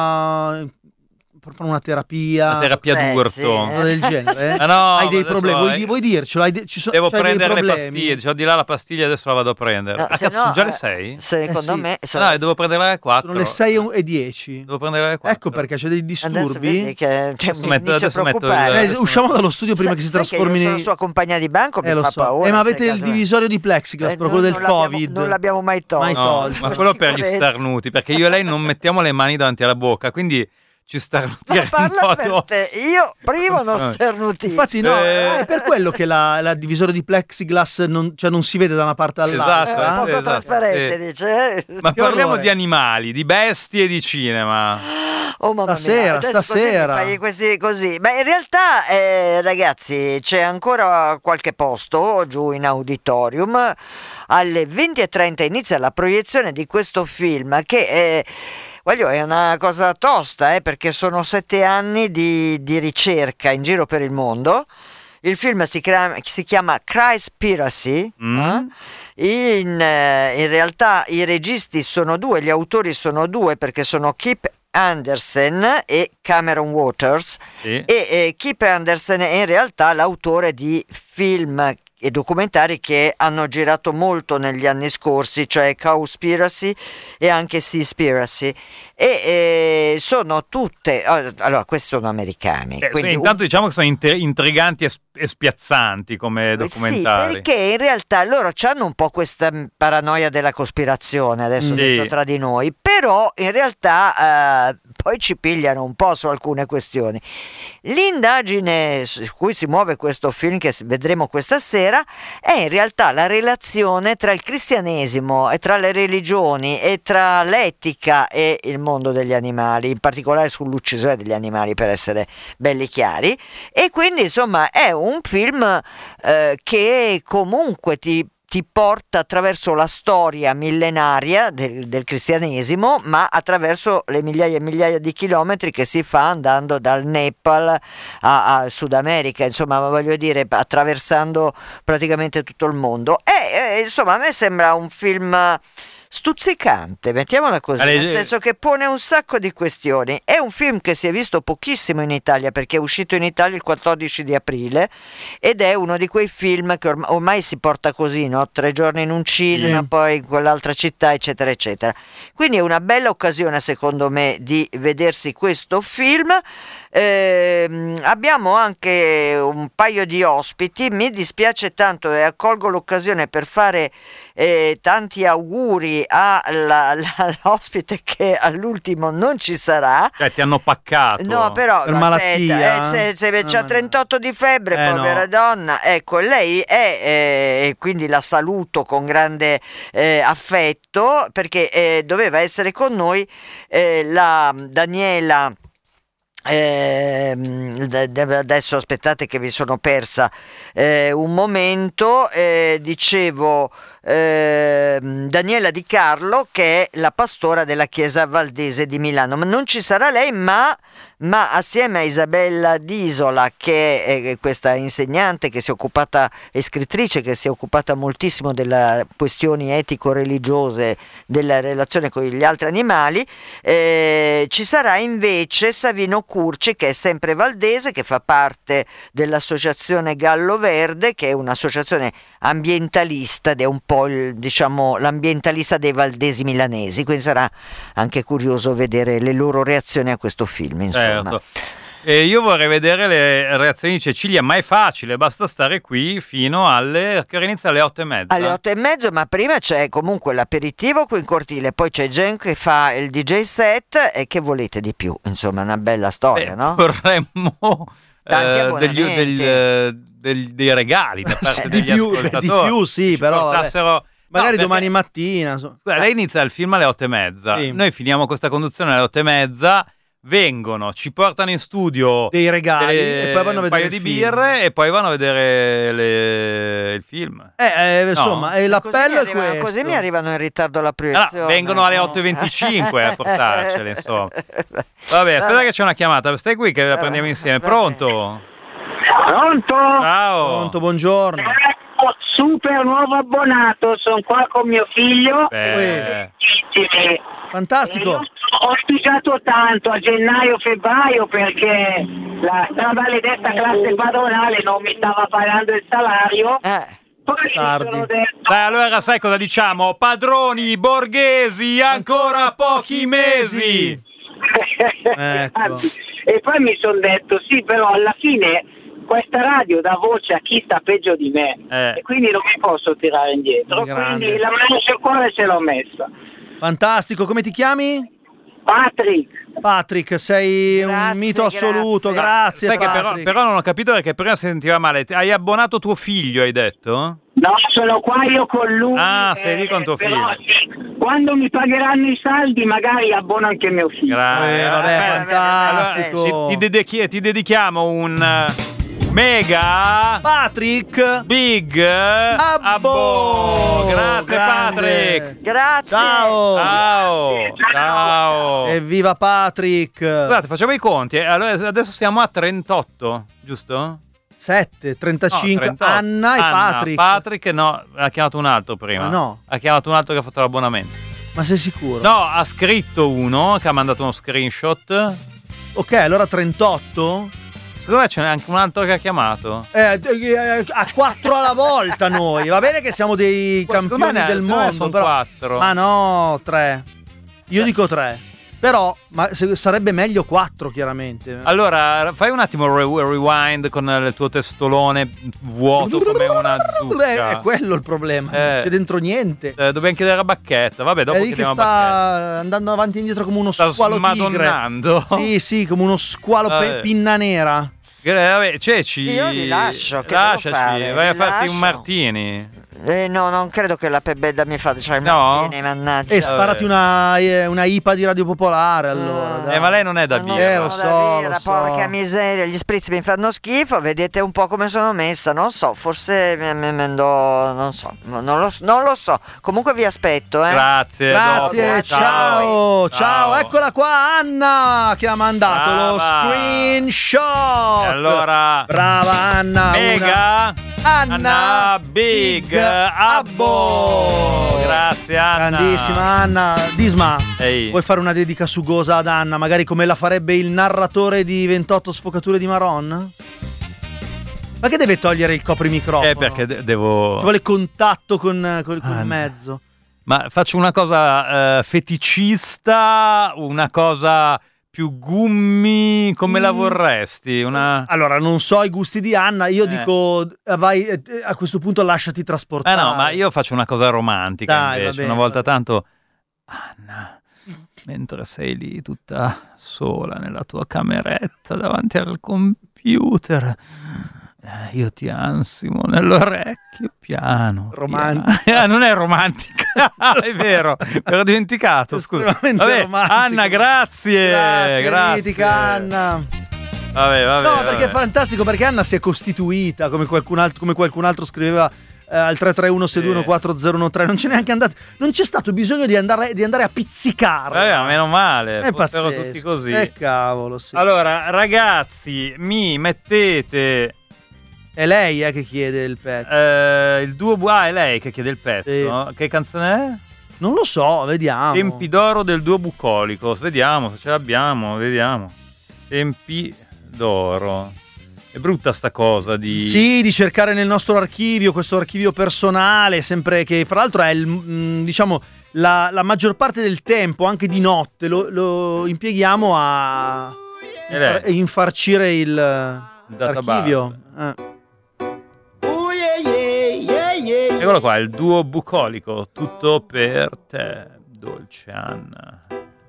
da per fare una terapia, Una terapia Eh, d'urto. sì. cosa del genere. Ah, no, Hai dei adesso, problemi? Vuoi, eh, di- vuoi dircelo? Hai de- ci so- Devo c'hai dei prendere le problemi? pastiglie. C'ho di là la pastiglia, adesso la vado a prendere. No, ah, se cazzo, no, sono già le eh, sei? Secondo Eh, sì. me sono No, devo prendere alle quattro. Sono le sei e dieci. Devo prendere alle quattro. Ecco perché c'è dei Adesso vedi disturbi. che cioè, mi metto- inizio a adesso metto preoccupare. il- Eh, usciamo dallo studio prima Sai- che si sai trasformi io sono nei... sua compagna di banco, Eh, mi lo fa so. paura. Eh, ma se avete il caso- divisorio di plexiglass Eh, per noi quello del non l'abbiamo- Covid. non l'abbiamo mai tolto. Mai No, tolto. ma Per quello per gli sicurezza. starnuti, perché io e lei non mettiamo le mani davanti alla bocca, quindi ci Ma starnutiremo parla per addosso. te, io prima non Eh. starnutisco. Infatti no, Eh. è per quello che la, la divisore di plexiglass non, cioè non si vede da una parte all'altra. È Esatto, un poco esatto. trasparente, Eh. dice. eh. Ma Che parliamo orrore. di animali, di bestie e di cinema. Oh mamma Stasera, mia, adesso stasera. così mi fai questi così. Beh, in realtà, eh, ragazzi, c'è ancora qualche posto giù in auditorium. Alle venti e trenta inizia la proiezione di questo film che è, voglio, è una cosa tosta, eh, perché sono sette anni di, di ricerca in giro per il mondo. Il film si, crea- si chiama Cryspiracy. Mm. eh? In, eh, in realtà i registi sono due, gli autori sono due perché sono Kip Anderson e Cameron Waters. Sì. E eh, Kip Anderson è in realtà l'autore di film e documentari che hanno girato molto negli anni scorsi, cioè Cowspiracy e anche Seaspiracy, e eh, sono tutte, allora questi sono americani, Eh, quindi sì, intanto diciamo che sono inter- intriganti e, s- e spiazzanti come documentari. sì, perché in realtà loro hanno un po' questa paranoia della cospirazione, adesso Mm. detto Sì. tra di noi, però in realtà eh, poi ci pigliano un po' su alcune questioni. L'indagine su cui si muove questo film, che vedremo questa sera, è in realtà la relazione tra il cristianesimo e tra le religioni e tra l'etica e il mondo degli animali, in particolare sull'uccisione degli animali, per essere belli chiari. E quindi insomma è un film eh, che comunque ti ti porta attraverso la storia millenaria del, del cristianesimo, ma attraverso le migliaia e migliaia di chilometri che si fa andando dal Nepal a, a Sud America, insomma, voglio dire, attraversando praticamente tutto il mondo. E eh, insomma, a me sembra un film stuzzicante, mettiamola così, Allora, nel senso che pone un sacco di questioni. È un film che si è visto pochissimo in Italia, perché è uscito in Italia il quattordici di aprile, ed è uno di quei film che ormai, ormai si porta così, no? Tre giorni in un cinema, Sì. poi in quell'altra città, eccetera eccetera. Quindi è una bella occasione, secondo me, di vedersi questo film. Eh, abbiamo anche un paio di ospiti. Mi dispiace tanto e accolgo l'occasione per fare eh, tanti auguri alla- alla- all'ospite che all'ultimo non ci sarà. Cioè, ti hanno paccato. No, però Per no, malattia? aspetta, eh, se- se- Ah, c'ha ma no. trentotto di febbre, Eh, povera no. donna. Ecco, lei è, eh, e quindi la saluto con grande eh, affetto, perché eh, doveva essere con noi eh, la Daniela Eh, adesso aspettate che mi sono persa eh, un momento, eh, dicevo eh, Daniela Di Carlo, che è la pastora della chiesa valdese di Milano, ma non ci sarà lei, ma, ma assieme a Isabella D'Isola, che è questa insegnante che si è occupata, e scrittrice che si è occupata moltissimo delle questioni etico-religiose della relazione con gli altri animali, eh, ci sarà invece Savino Curci, che è sempre valdese, che fa parte dell'associazione Gallo Verde, che è un'associazione ambientalista ed è un po' il, diciamo, l'ambientalista dei valdesi milanesi, quindi sarà anche curioso vedere le loro reazioni a questo film, insomma. Certo. E io vorrei vedere le reazioni di Cecilia, ma è facile, basta stare qui fino alle, che inizia alle otto e mezza. Alle otto e mezzo, ma prima c'è comunque l'aperitivo qui in cortile, poi c'è Jen che fa il D J set, e che volete di più? Insomma, una bella storia, Beh, no? Vorremmo eh, degli, del, del, dei regali da parte di degli più, ascoltatori. di più sì, però portassero... magari no, domani perché... mattina. So. Guarda, lei inizia il film alle otto e mezza, sì. Noi finiamo questa conduzione alle otto e mezza. Vengono, ci portano in studio dei regali delle, e poi vanno a vedere un paio di birre e poi vanno a vedere le, il film. Eh, eh, insomma, no. e l'appello così è questo. Così mi arrivano in ritardo alla proiezione. Ah, vengono alle otto e venticinque a portarcele, insomma. Vabbè, aspetta che c'è una chiamata, stai qui che la prendiamo insieme. Pronto? Pronto? Ciao. Pronto, buongiorno. Super nuovo abbonato, sono qua con mio figlio. Beh. Fantastico. Ho studiato tanto a gennaio, febbraio, perché la, la maledetta classe padronale non mi stava pagando il salario. Eh. Poi sono detto... Dai, allora sai cosa diciamo? Padroni borghesi, ancora pochi mesi. Ecco. E poi mi sono detto, sì, però alla fine questa radio dà voce a chi sta peggio di me, eh. e quindi non mi posso tirare indietro. Grande. Quindi la mano sul cuore ce l'ho messa. Fantastico, come ti chiami? Patrick. Patrick, sei Grazie, un mito assoluto, grazie, Sai Patrick. che però, però non ho capito perché prima si sentiva male. Hai abbonato tuo figlio, hai detto? No, sono qua io con lui. Ah, sei lì con tuo però, figlio. sì, quando mi pagheranno i saldi magari abbono anche mio figlio. Grazie. Eh, vabbè, Eh, fantastico. allora, ti, ti dedichi- ti dedichiamo un mega Patrick Big Abbo. Abbo. Grazie, Grande. Patrick. Grazie. Ciao. Ciao. Ciao. Evviva Patrick. Scusate, facciamo i conti. eh. Allora, adesso siamo a trentotto, giusto? sette, trentacinque, No, trentotto. Anna e Anna, Patrick. Patrick no, ha chiamato un altro prima. Ah, no. Ha chiamato un altro che ha fatto l'abbonamento. Ma sei sicuro? No, ha scritto uno che ha mandato uno screenshot. Ok, allora trentotto? Secondo me c'è anche un altro che ha chiamato. Eh, eh, a quattro alla volta noi. Va bene che siamo dei campioni me ne- del secondo me mondo, sono però... quattro. Ma no, tre. Io dico tre. Però ma se- sarebbe meglio quattro, chiaramente. Allora, fai un attimo re- rewind con il tuo testolone vuoto come una zucca. Beh, è quello il problema. Non Eh. c'è dentro niente. Eh, dobbiamo chiedere la bacchetta. Vabbè, dopo È lì che chiediamo sta la bacchetta. andando avanti e indietro come uno Sta squalo smadonnando. tigre. Sì, sì, come uno squalo pe- Vabbè. pinna nera. Eh, Vabbè, Ceci. Io li lascio, che Lasciaci, devo fare? vai a Li farti lascio. un martini. Eh, no, non credo che la Pebedda mi faccia il No? martini, mannaggia. E sparati una, eh, una I P A di Radio Popolare, allora. dai. Eh, ma lei non è da Ma non birra. Eh, sono lo da so, birra, lo so. porca miseria, gli spritz mi fanno schifo, vedete un po' come sono messa, non so, forse mi, mi, mi do, non so, non lo, non lo so, comunque vi aspetto, eh. Grazie. Grazie, dopo. ciao, ciao, eccola qua Anna che ha mandato Brava. lo screenshot. E allora, brava Anna, Mega una- Anna, Anna Big, Big Abbo. Grazie Anna. grandissima Anna. Disma, Ehi. vuoi fare una dedica sugosa ad Anna, magari come la farebbe il narratore di ventotto sfocature di Maron? Ma che deve togliere il coprimicrofono? Eh, perché de- devo... Ci vuole contatto con, con, con il Anna. mezzo. Ma faccio una cosa eh, feticista, una cosa più gummi, come la Mm. vorresti? Una... Allora, non so i gusti di Anna, io Eh. dico, eh, vai, eh, a questo punto lasciati Eh trasportare. no, ma io faccio una cosa romantica Dai, va invece. bene, Una volta va bene. tanto, Anna, mentre sei lì tutta sola nella tua cameretta davanti al computer, eh, io ti ansimo nell'orecchio piano. Romantica. piano. Eh, non è romantica. È vero, mi ero dimenticato, scusa. Vabbè, Anna, grazie. Grazie, grazie. mitica Anna. Vabbè, vabbè, no, vabbè. perché è fantastico, perché Anna si è costituita, come qualcun altro, come qualcun altro scriveva eh, al tre tre uno sei due uno quattro zero uno tre. Non c'è neanche andato, non c'è stato bisogno di andare, di andare a pizzicare. Eh, meno male, è fossero pazzesco. tutti così. Eh cavolo, sì. Allora, ragazzi, mi mettete... È lei eh, che chiede il pezzo. Eh, il duo ah, è lei che chiede il pezzo. Sì. No? Che canzone è? Non lo so, vediamo. Tempi d'oro del duo bucolico. Vediamo se ce l'abbiamo, vediamo. Tempi d'oro. È brutta sta cosa di... Sì, di cercare nel nostro archivio, questo archivio personale, sempre che fra l'altro è il, mh, diciamo la, la maggior parte del tempo, anche di notte, lo, lo impieghiamo a infar- infarcire il l'archivio. Eh. Eccolo qua, il duo bucolico, tutto per te, dolce Anna.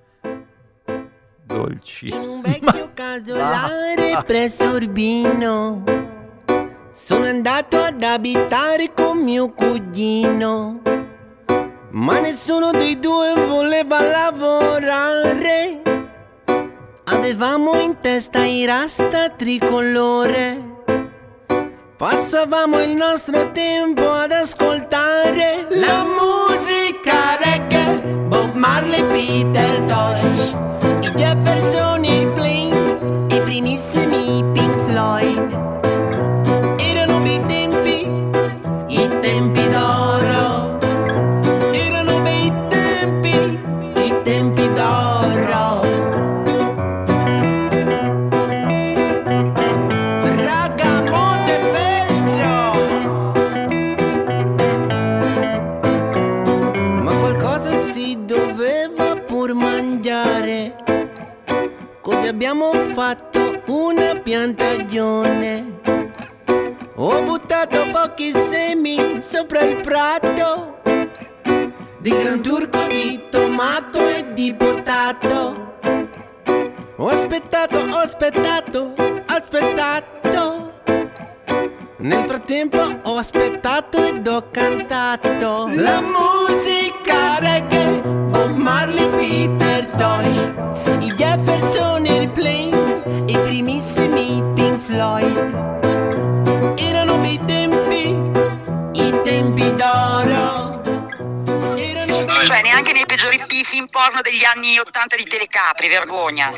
Dolci. In un vecchio casolare presso Urbino sono andato ad abitare con mio cugino, ma nessuno dei due voleva lavorare. Avevamo in testa i rasta tricolore, passavamo il nostro tempo ad ascoltare la musica reggae, Bob Marley, Peter Tosh, i Jefferson Airplane, i primissimi Pink Floyd. Erano bei tempi, i tempi d'oro. Erano bei tempi, i tempi d'oro. Raga Montefeltro. Ma qualcosa si doveva pur mangiare, così abbiamo fatto una piantagione. Ho buttato pochi semi sopra il prato di gran turco, di tomato e di potato. Ho aspettato, ho aspettato, aspettato. Nel frattempo ho aspettato ed ho cantato la musica reggae, Bob Marley, Peter Tosh, i Jefferson Airplane, i primissimi Pink Floyd. Erano bei tempi, i tempi d'oro. Erano bei... Cioè neanche nei peggiori film porno degli anni ottanta di Telecapri, vergogna.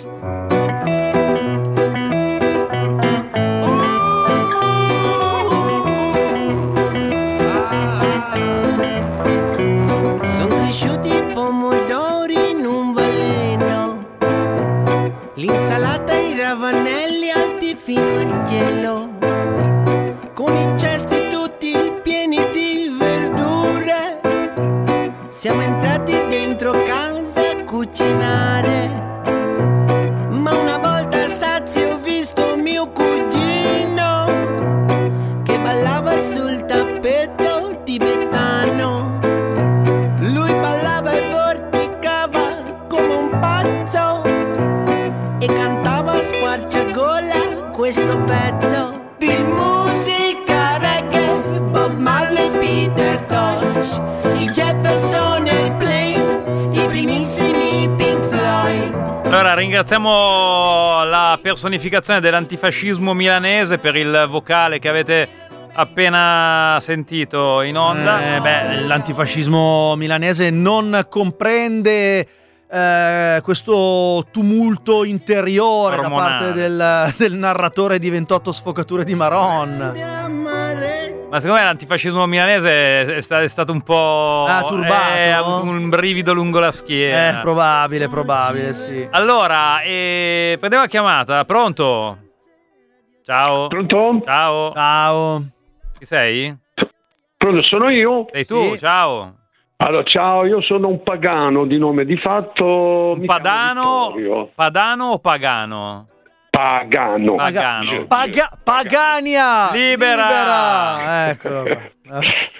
Sono cresciuti i pomodori in un baleno, l'insalata e i ravanelli alti fino al cielo, con i cesti tutti pieni di verdure. Siamo entrati dentro casa a cucinare, ma una volta sazio ho visto mio cugino che ballava sul tappeto tibetano. Lui ballava e vorticava come un pazzo e cantava a squarciagola questo pezzo di musica reggae, Bob Marley, Peter Tosh, i Jefferson Airplane, i primissimi Pink Floyd. Allora, ringraziamo la personificazione dell'antifascismo milanese per il vocale che avete appena sentito in onda. Eh, beh, l'antifascismo milanese non comprende eh, questo tumulto interiore Ormonale. da parte del, del narratore di ventotto sfocature di Maron. Ma secondo me l'antifascismo milanese è, sta- è stato un po'... Ah, turbato, eh, ha no? avuto un brivido lungo la schiena. È probabile, probabile, sì. Allora, eh, prendevo la chiamata. Pronto? Ciao. Pronto? Ciao. Ciao. Chi sei? Pronto, sono io? Sei tu, Sì. ciao. Allora, ciao, io sono un pagano di nome di fatto. Un padano, padano o pagano? Pagano. Pagano. Paga- Pagania! Libera! Libera! Eccolo qua.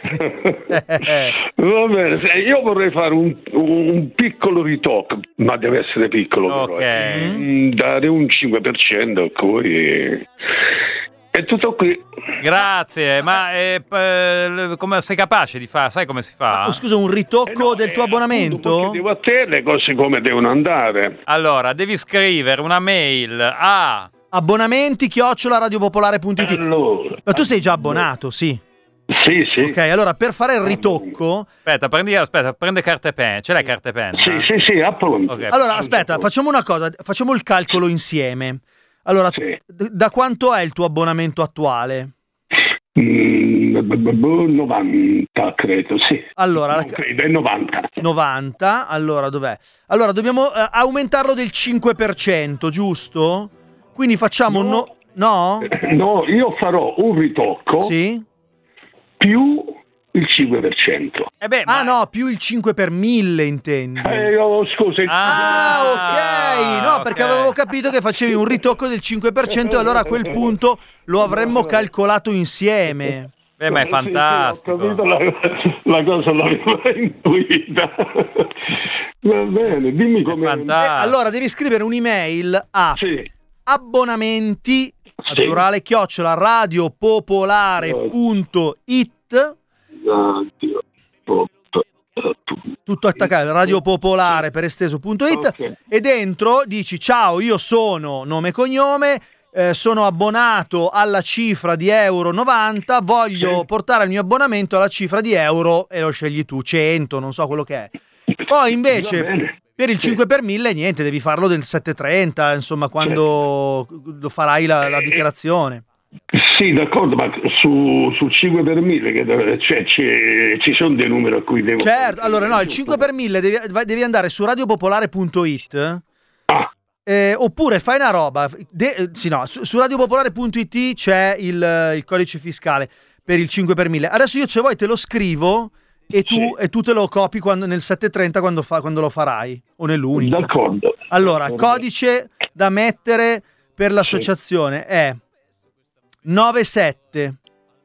Va bene, se- io vorrei fare un, un piccolo ritocco, ma deve essere piccolo. Ok. Però, eh. Mm, dare un cinque per cento a cui È tutto qui. Grazie, ma eh, eh, come sei capace di fare? Sai come si fa? Oh, scusa, un ritocco eh no, del tuo abbonamento? Devo a te le cose come devono andare. Allora, devi scrivere una mail a abbonamenti chiocciola radiopopolare punto it. Allora, ma tu sei già abbonato, sì? Sì, sì. Ok, allora per fare il ritocco... Aspetta, prendi, aspetta, prende carta e penna. Ce l'hai carta e penna? Sì, sì, sì, appunto. Okay. Allora, aspetta, facciamo una cosa, facciamo il calcolo insieme. Allora, sì. d- da quanto è il tuo abbonamento attuale? Mm, novanta, credo, sì. Allora, non credo, è novanta. novanta, allora dov'è? Allora, dobbiamo uh, aumentarlo del cinque per cento, giusto? Quindi facciamo no. un... No? No? No, io farò un ritocco. Sì. Più il cinque per cento. Eh beh, ah ma... no, più il cinque per mille intendi. Eh, oh, scusa. Ah, ok. No, perché okay. avevo capito che facevi un ritocco del cinque per cento e allora a quel punto lo avremmo calcolato insieme. Beh, ma è fantastico. Sì, sì, ho capito, la, la cosa l'avevo intuita. Va bene, dimmi come. Eh, allora devi scrivere un'email a sì. abbonamenti sì. naturale chiocciola radiopopolare punto it. Radio tutto attaccato, radiopopolare per esteso punto it okay. E dentro dici ciao, io sono nome e cognome, eh, sono abbonato alla cifra di euro novanta, voglio sì. portare il mio abbonamento alla cifra di euro e lo scegli tu, cento, non so quello che è. Poi invece per il cinque per mille niente, devi farlo del settecentotrenta, insomma, quando certo. lo farai la, la dichiarazione. Sì, d'accordo, ma su, sul cinque per mille che deve, cioè, ci sono dei numeri a cui devo... Certo, allora no, il cinque per mille devi, devi andare su radiopopolare punto it ah. eh, oppure fai una roba, de, sì no, su, su radiopopolare punto it c'è il, il codice fiscale per il cinque per mille. Adesso io se vuoi te lo scrivo e tu, sì. e tu te lo copi quando, nel settecentotrenta quando, fa, quando lo farai, o nell'unico. D'accordo. Allora, codice da mettere per l'associazione sì. è nove sette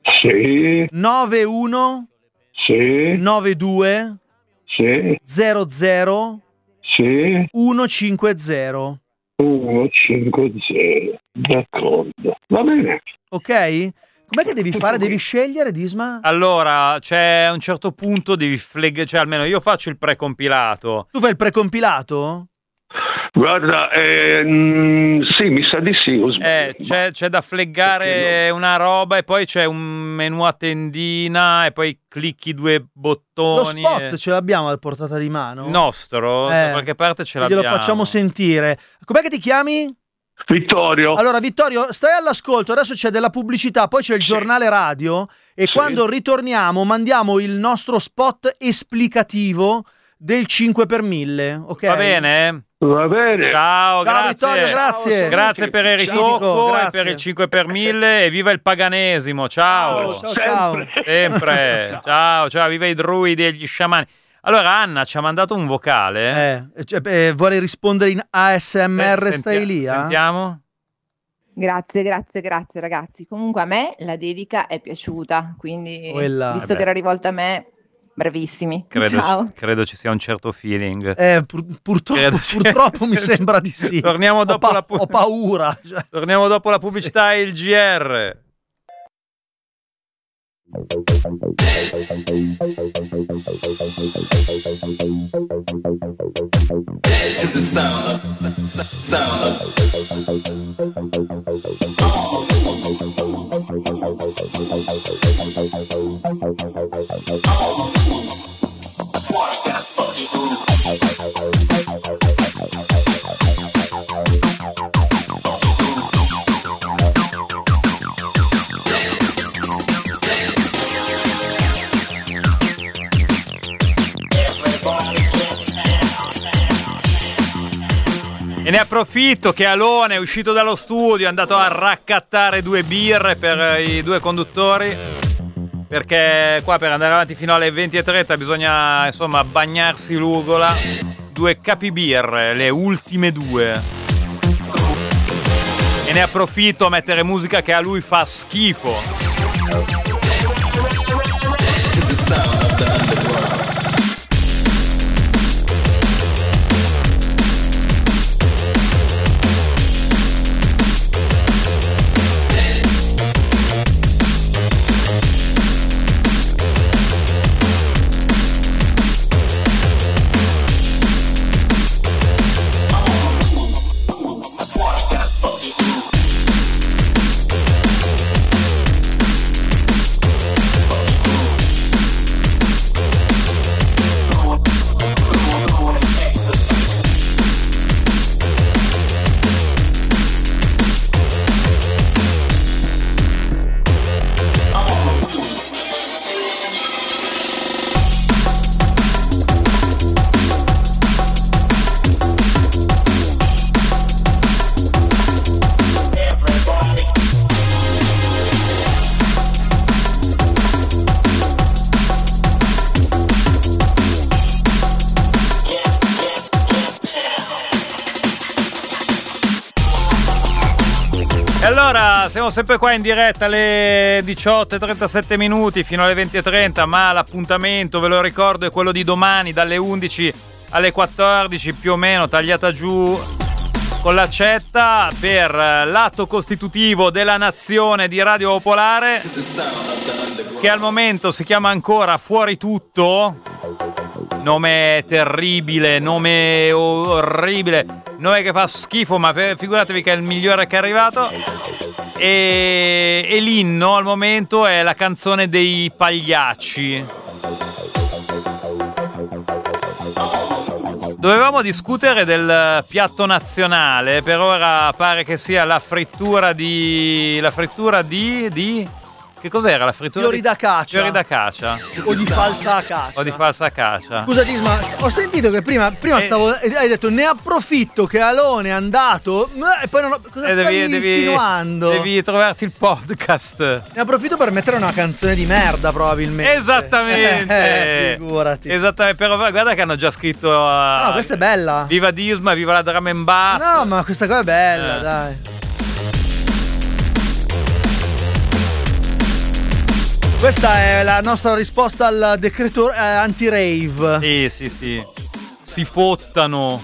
sì. nove uno sì. nove due sì. zero zero sì. uno cinque zero uno cinque zero. D'accordo, va bene. Ok? Com'è che devi fare? Devi scegliere, Disma? Allora, c'è a un certo punto devi fleg... cioè almeno io faccio il precompilato. Tu fai il precompilato? Guarda, eh, mh, sì, mi sa di sì. Eh, c'è, c'è da fleggare una roba e poi c'è un menu a tendina e poi clicchi due bottoni. Lo spot e... ce l'abbiamo a portata di mano? Il nostro? Eh, da qualche parte ce l'abbiamo. Glielo facciamo sentire. Com'è che ti chiami? Vittorio. Allora Vittorio, stai all'ascolto, adesso c'è della pubblicità, poi c'è il giornale radio e sì. quando ritorniamo mandiamo il nostro spot esplicativo del cinque per mille, ok? Va bene? Va bene. Ciao, Ciao grazie. Vittorio, grazie. Grazie per il ritocco Ciao, e per il cinque per mille e viva il paganesimo. Ciao. Ciao, ciao, ciao. Sempre. Ciao, ciao, viva i druidi e gli sciamani. Allora Anna ci ha mandato un vocale. Eh, cioè, eh, vuole rispondere in A S M R, eh, stai lì? Eh? Sentiamo. Grazie, grazie, grazie ragazzi. Comunque a me la dedica è piaciuta, quindi Quella, visto beh. che era rivolta a me, bravissimi. Credo, Ciao. Credo ci sia un certo feeling. Eh, pur, purtroppo, purtroppo mi sembra di sì. Torniamo dopo ho pa- la pu- ho paura. Cioè. Torniamo dopo la pubblicità e il G R. E ne approfitto che Alone è uscito dallo studio, è andato a raccattare due birre per i due conduttori, perché qua per andare avanti fino alle venti e trenta bisogna insomma bagnarsi l'ugola. Due capibirre, le ultime due. E ne approfitto a mettere musica che a lui fa schifo. Allora, siamo sempre qua in diretta alle diciotto e trentasette minuti fino alle venti e trenta, ma l'appuntamento, ve lo ricordo, è quello di domani dalle undici alle quattordici più o meno, tagliata giù con l'accetta, per l'atto costitutivo della nazione di Radio Popolare, che al momento si chiama ancora Fuori Tutto. Nome terribile, nome orribile, nome che fa schifo, ma figuratevi che è il migliore che è arrivato. E, e l'inno al momento è la canzone dei Pagliacci. Dovevamo discutere del piatto nazionale, per ora pare che sia la frittura di... la frittura di... di... Che cos'era la frittura? Fiori da cacia. Fiori da cacia. O di falsa acacia. O di falsa cacia. Scusa Disma, ho sentito che prima, prima Eh. stavo, hai detto ne approfitto che Alone è andato e poi non ho, cosa Eh, stavi devi, devi, insinuando? devi trovarti il podcast. Ne approfitto per mettere una canzone di merda probabilmente. Esattamente. Eh, figurati. Esattamente, però guarda che hanno già scritto uh, No, questa è bella. Viva Disma, viva la drum and bass. No, ma questa qua è bella, Eh. dai. Questa è la nostra risposta al decreto eh, anti-rave. Sì, sì, sì. Si fottano.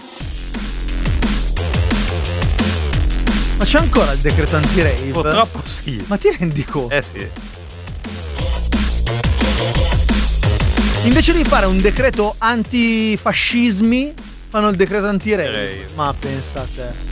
Ma c'è ancora il decreto anti-rave? Purtroppo sì. Ma ti rendi conto? Eh sì. Invece di fare un decreto antifascismi, fanno il decreto anti-rave. Rave. Ma pensate.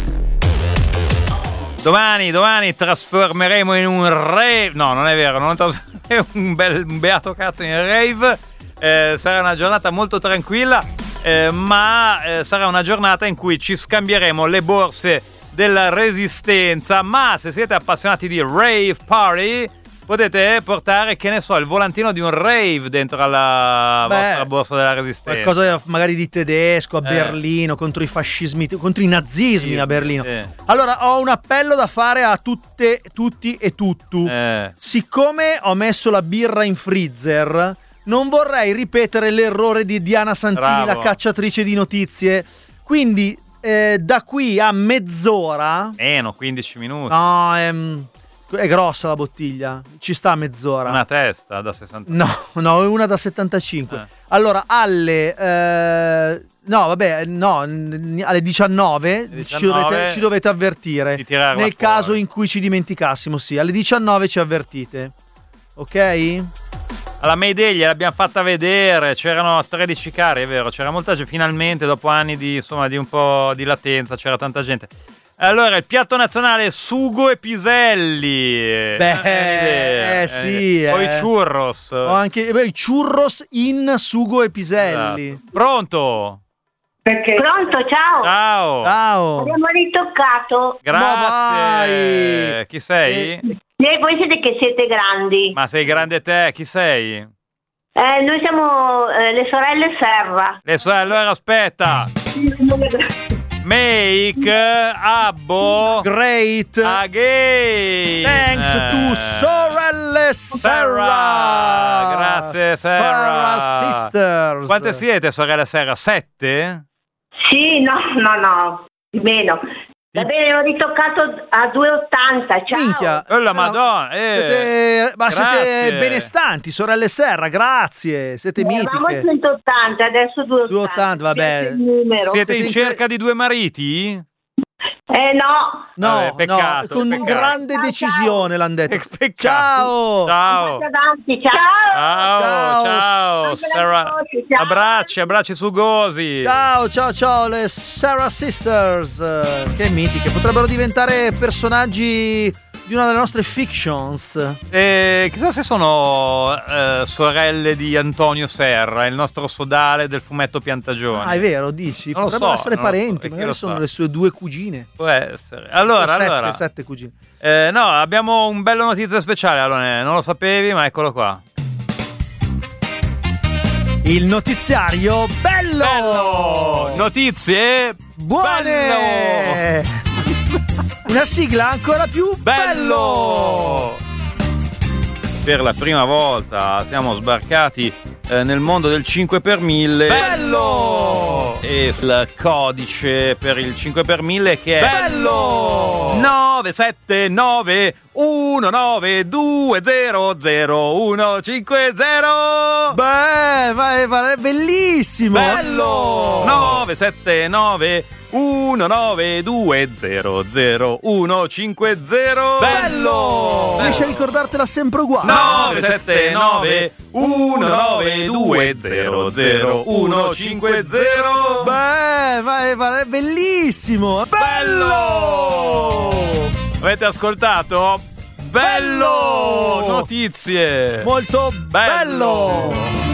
Domani, domani trasformeremo in un rave. No, non è vero, non trasformeremo un, bel, un beato cazzo in rave. Eh, sarà una giornata molto tranquilla, eh, ma eh, sarà una giornata in cui ci scambieremo le borse della Resistenza. Ma se siete appassionati di rave party, potete portare, che ne so, il volantino di un rave dentro alla Beh, vostra borsa della Resistenza. Qualcosa magari di tedesco a Eh. Berlino, contro i fascismi, contro i nazismi Sì, a Berlino. sì. Allora, ho un appello da fare a tutte, tutti e tuttu. Eh. Siccome ho messo la birra in freezer, non vorrei ripetere l'errore di Diana Santini, Bravo. la cacciatrice di notizie. Quindi, eh, da qui a mezz'ora... Meno, quindici minuti. No, ehm, è grossa la bottiglia. Ci sta mezz'ora. Una testa da sessanta. No, no, è una da settantacinque. Eh. Allora, alle... eh, no, vabbè, no, n- alle diciannove, Ci, diciannove dovete, ci dovete avvertire. di tirarla Nel fuori. caso in cui ci dimenticassimo, sì. Alle diciannove ci avvertite. Ok? Alla Mayday gliel'abbiamo fatta vedere, c'erano tredici cari, è vero, c'era molta gente, finalmente dopo anni di, insomma, di un po' di latenza, c'era tanta gente. Allora, il piatto nazionale sugo e piselli. Beh, eh, eh, sì, Poi eh. i churros. Ho anche beh, i churros in sugo e piselli. Esatto. Pronto? Perché? Pronto, ciao. Ciao. Ciao. Abbiamo ritoccato. Grazie. Chi sei? Eh, voi siete che siete grandi. Ma sei grande te, chi sei? Eh, noi siamo eh, le sorelle Serra. Le sorelle, allora aspetta. Make Abbo Great Again. Thanks Eh. to sorelle Serra. Grazie Serra. Serra Sisters. Quante siete sorelle Serra? Sette? Sì, no, no, no, meno. Va bene, ho ritoccato a due e ottanta, ciao. Minchia. Oh la madonna. Eh. Siete, ma Grazie. siete benestanti, sorelle Serra, grazie. Siete Eravamo a mitiche. centottanta, adesso due e ottanta. due e ottanta, vabbè. Siete il numero. Siete in cerca di due mariti? Eh no. No, Vabbè, peccato, no, con peccato. grande decisione l'hanno detto. Peccato. Ciao. Ciao. Avanti, ciao. Ciao, Ciao. ciao, Anche Sarah. la voce, ciao. Abbracci, abbracci sugosi. Ciao, ciao, ciao, le Serra Sisters. eh, Che mitiche. Potrebbero diventare personaggi di una delle nostre fictions. Eh, chissà se sono eh, sorelle di Antonio Serra, il nostro sodale del fumetto Piantagione. Ah, è vero, dici? Non lo Potrebbero so, essere non lo so, parenti, e chi magari lo sono sa. le sue due cugine. Può essere. Allora, sette, allora. sette cugine. Eh, no, abbiamo un bello notizia speciale, Alone. Non lo sapevi, ma eccolo qua. Il notiziario bello! Bello! Notizie Buone! bello! Una sigla ancora più bello! Bello! Per la prima volta siamo sbarcati eh, nel mondo del cinque per mille. Bello! E il codice per il cinque per mille che è bello nove sette nove uno nove due zero zero uno cinque zero. Beh, vai, vai, bellissimo, bello nove sette nove uno nove due zero zero uno cinque zero. Bello, riesci a ricordartela sempre uguale. nove sette nove uno nove due zero zero uno cinque zero. Beh, vai, vai, bellissimo, bello. Avete ascoltato? Bello! Notizie! Molto bello!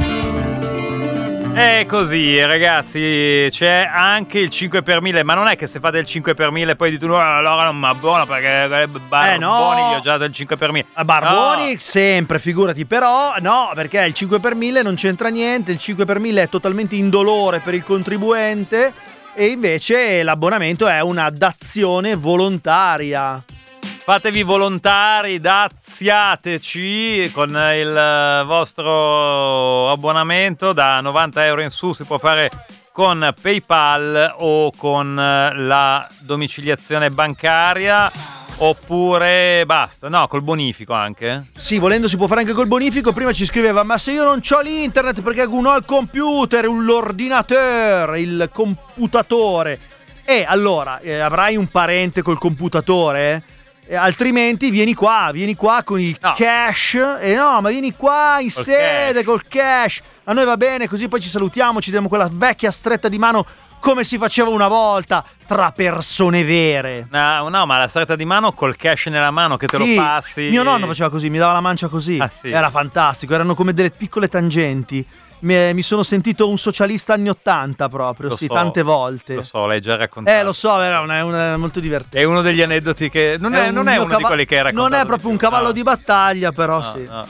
bello. E così, ragazzi, c'è anche il cinque per mille, ma non è che se fate il cinque per mille poi dite no, allora non mi abbono perché Barboni eh no. gli ho già dato il cinque per mille. A Barboni no. sempre, figurati, però no, perché il cinque per mille non c'entra niente, il cinque per mille è totalmente indolore per il contribuente e invece l'abbonamento è una dazione volontaria. Fatevi volontari, daziateci con il vostro abbonamento da novanta euro in su, si può fare con PayPal o con la domiciliazione bancaria oppure basta, no, col bonifico anche. Sì, volendo si può fare anche col bonifico. Prima ci scriveva ma se io non c'ho l'internet perché uno ha il computer, l'ordinatore, il computatore e allora eh, avrai un parente col computatore? Eh, altrimenti vieni qua, vieni qua con il no. cash e eh no, ma vieni qua in col sede cash. Col cash. A noi va bene, così poi ci salutiamo, ci diamo quella vecchia stretta di mano come si faceva una volta tra persone vere. No, no, ma la stretta di mano col cash nella mano che te sì, lo passi. Mio nonno faceva così, mi dava la mancia così. Ah, sì. Era fantastico, erano come delle piccole tangenti. Mi, mi sono sentito un socialista anni ottanta proprio, lo sì, so, tante volte. Lo so, l'hai già raccontato. Eh, lo so, era una, una, molto divertente. È uno degli aneddoti che... Non è, è, non è uno cavallo, di quelli che hai raccontato. Non è proprio un cavallo no. di battaglia, però no, sì. No.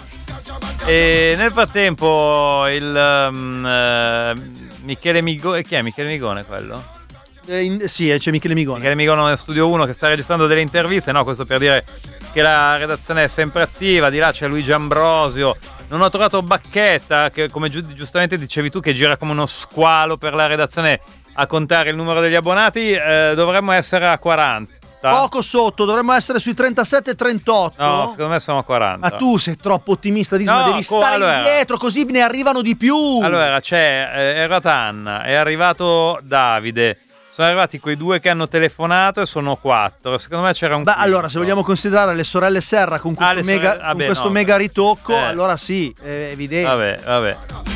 E nel frattempo il... Um, uh, Michele Migone... Chi è Michele Migone quello? Eh, in, sì, c'è Michele Migone. Michele Migone nel Studio uno che sta registrando delle interviste. No, questo per dire che la redazione è sempre attiva. Di là c'è Luigi Ambrosio. Non ho trovato Bacchetta, che come gi- giustamente dicevi tu, che gira come uno squalo per la redazione a contare il numero degli abbonati. Eh, dovremmo essere a quaranta. Poco sotto, dovremmo essere sui trentasette trentotto. No, secondo me sono a quaranta. Ma tu sei troppo ottimista, Disma, no, devi co- stare allora, indietro, così ne arrivano di più. Allora, c'è eh, era Tanna, è arrivato Davide. Sono arrivati quei due che hanno telefonato e sono quattro. Secondo me c'era un Beh, quinto. allora, se vogliamo considerare le sorelle Serra con questo, ah, mega, sorelle... Vabbè, con questo no, mega ritocco, eh. allora sì, è evidente. Vabbè, vabbè.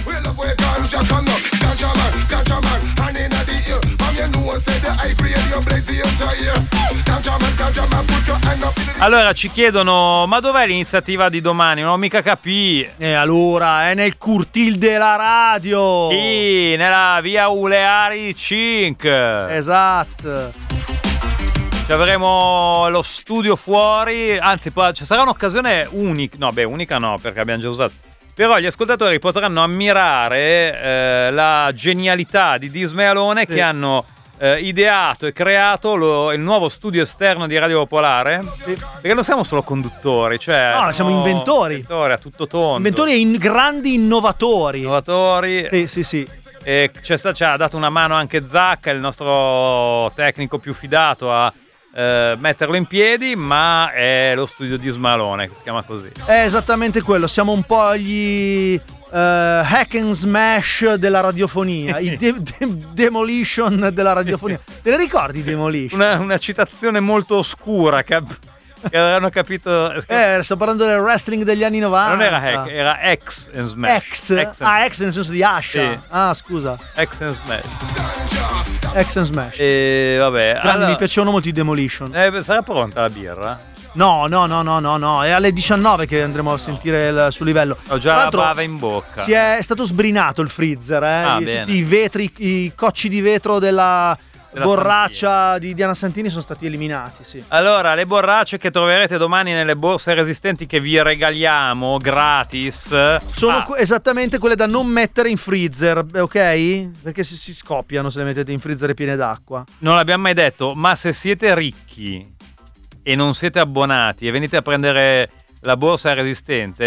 Allora ci chiedono: ma dov'è l'iniziativa di domani? Non ho mica capito. E allora è nel Curtil della radio. Sì, nella via Uleari cinque. Esatto. Ci avremo lo studio fuori. Anzi, ci sarà un'occasione unica. No, beh, unica no, perché abbiamo già usato. Però gli ascoltatori potranno ammirare eh, la genialità di Disma e Alone, sì, che hanno eh, ideato e creato lo, il nuovo studio esterno di Radio Popolare. Sì. Perché non siamo solo conduttori, cioè no, siamo inventori. Inventori a tutto tondo. Inventori e in, grandi innovatori. Innovatori. Sì, sì, sì. E c'è sta, ci ha dato una mano anche Zacca, il nostro tecnico più fidato, a Uh, metterlo in piedi, ma è lo studio di Smalone che si chiama così. È esattamente quello, siamo un po' gli uh, hack and smash della radiofonia, i de- de- demolition della radiofonia. Te ne ricordi Demolition? Una, una citazione molto oscura che, che avevano capito. Eh, sto parlando del wrestling degli anni novanta. Non era hack, era X and smash. X, X and... ah, X nel senso di ascia. Sì. Ah, scusa. X and smash. X and Smash. E vabbè, allora, mi piacevano molto i Demolition. Eh, sarà pronta la birra? No, no, no, no, no, no. È alle diciannove che andremo a sentire il suo livello. Ho già la bava in bocca. Si è, è stato sbrinato il freezer, eh. Ah, I, bene. Tutti i vetri, i cocci di vetro della, della borraccia Santini. Di Diana Santini sono stati eliminati, sì. Allora, le borracce che troverete domani nelle borse resistenti che vi regaliamo gratis sono ah. que- esattamente quelle da non mettere in freezer, ok? Perché si, si scoppiano se le mettete in freezer piene d'acqua. Non l'abbiamo mai detto, ma se siete ricchi e non siete abbonati e venite a prendere la borsa resistente,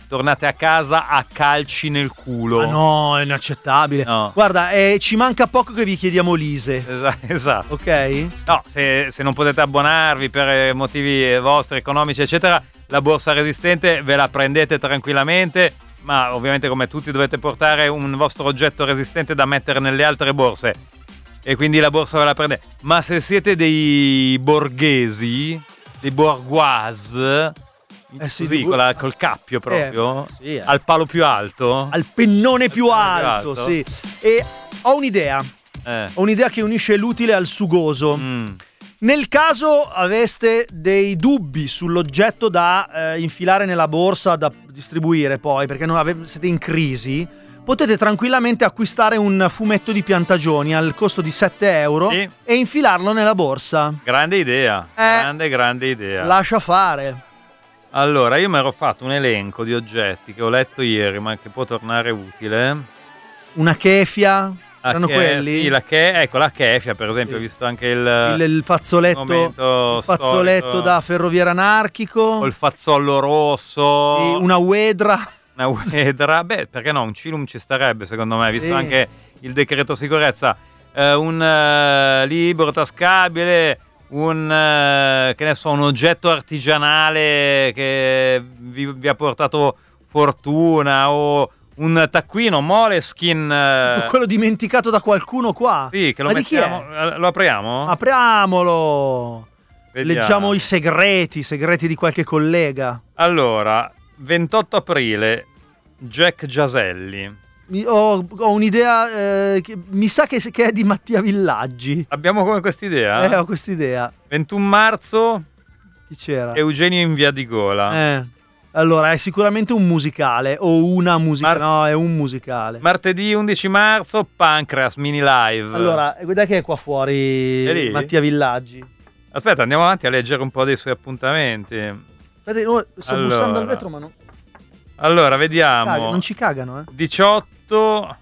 tornate a casa a calci nel culo. Ah no, è inaccettabile. No. Guarda, eh, ci manca poco che vi chiediamo l'ise. Esatto, esatto. Ok? No, se, se non potete abbonarvi per motivi vostri, economici, eccetera, la borsa resistente ve la prendete tranquillamente, ma ovviamente come tutti dovete portare un vostro oggetto resistente da mettere nelle altre borse. E quindi la borsa ve la prendete. Ma se siete dei borghesi, dei bourgeois, eh sì, così, di... con la, col cappio proprio, eh, sì, eh. al palo più alto, al pennone più al alto, più alto. Sì. E ho un'idea. Eh. Ho un'idea che unisce l'utile al sugoso. Mm. Nel caso aveste dei dubbi sull'oggetto da eh, infilare nella borsa, da distribuire poi, perché non ave- siete in crisi, potete tranquillamente acquistare un fumetto di piantagioni al costo di sette euro Sì. e infilarlo nella borsa. Grande idea, Eh, grande, grande idea. Lascia fare. Allora, io mi ero fatto un elenco di oggetti che ho letto ieri, ma che può tornare utile. Una kefia. La Erano che- quelli? Sì, la che, ecco, la kefia, per esempio, ho visto anche il, Il, il fazzoletto, momento il fazzoletto storico. da ferroviere anarchico. O il fazzollo rosso. Sì, una uedra. Una uedra. Beh, perché no, un cilum ci starebbe, secondo me, visto Sì. anche il decreto sicurezza. Eh, un eh, libro tascabile, un, eh, che ne so, un oggetto artigianale che vi, vi ha portato fortuna, o un taccuino Moleskine. eh, Quello dimenticato da qualcuno qua. Sì, che lo Ma di chi è? mettiamo. eh, Lo apriamo? Apriamolo. Vediamo. Leggiamo i segreti, i segreti di qualche collega. Allora, ventotto aprile, Jack Giaselli. Mi- Ho, ho un'idea, eh, che mi sa che, che è di Mattia Villaggi. Abbiamo come quest'idea? Eh, ho quest'idea. ventuno marzo, Chi c'era? Eugenio in via di Gola. Eh. Allora, è sicuramente un musicale o una musica. Mar- no, è un musicale. Martedì undici marzo, Pancreas mini live. Allora, guarda che è qua fuori È lì? Mattia Villaggi. Aspetta, andiamo avanti a leggere un po' dei suoi appuntamenti. Guardate, no, sto Allora. bussando al vetro, ma non, Allora, vediamo. caga- non ci cagano, eh. diciotto.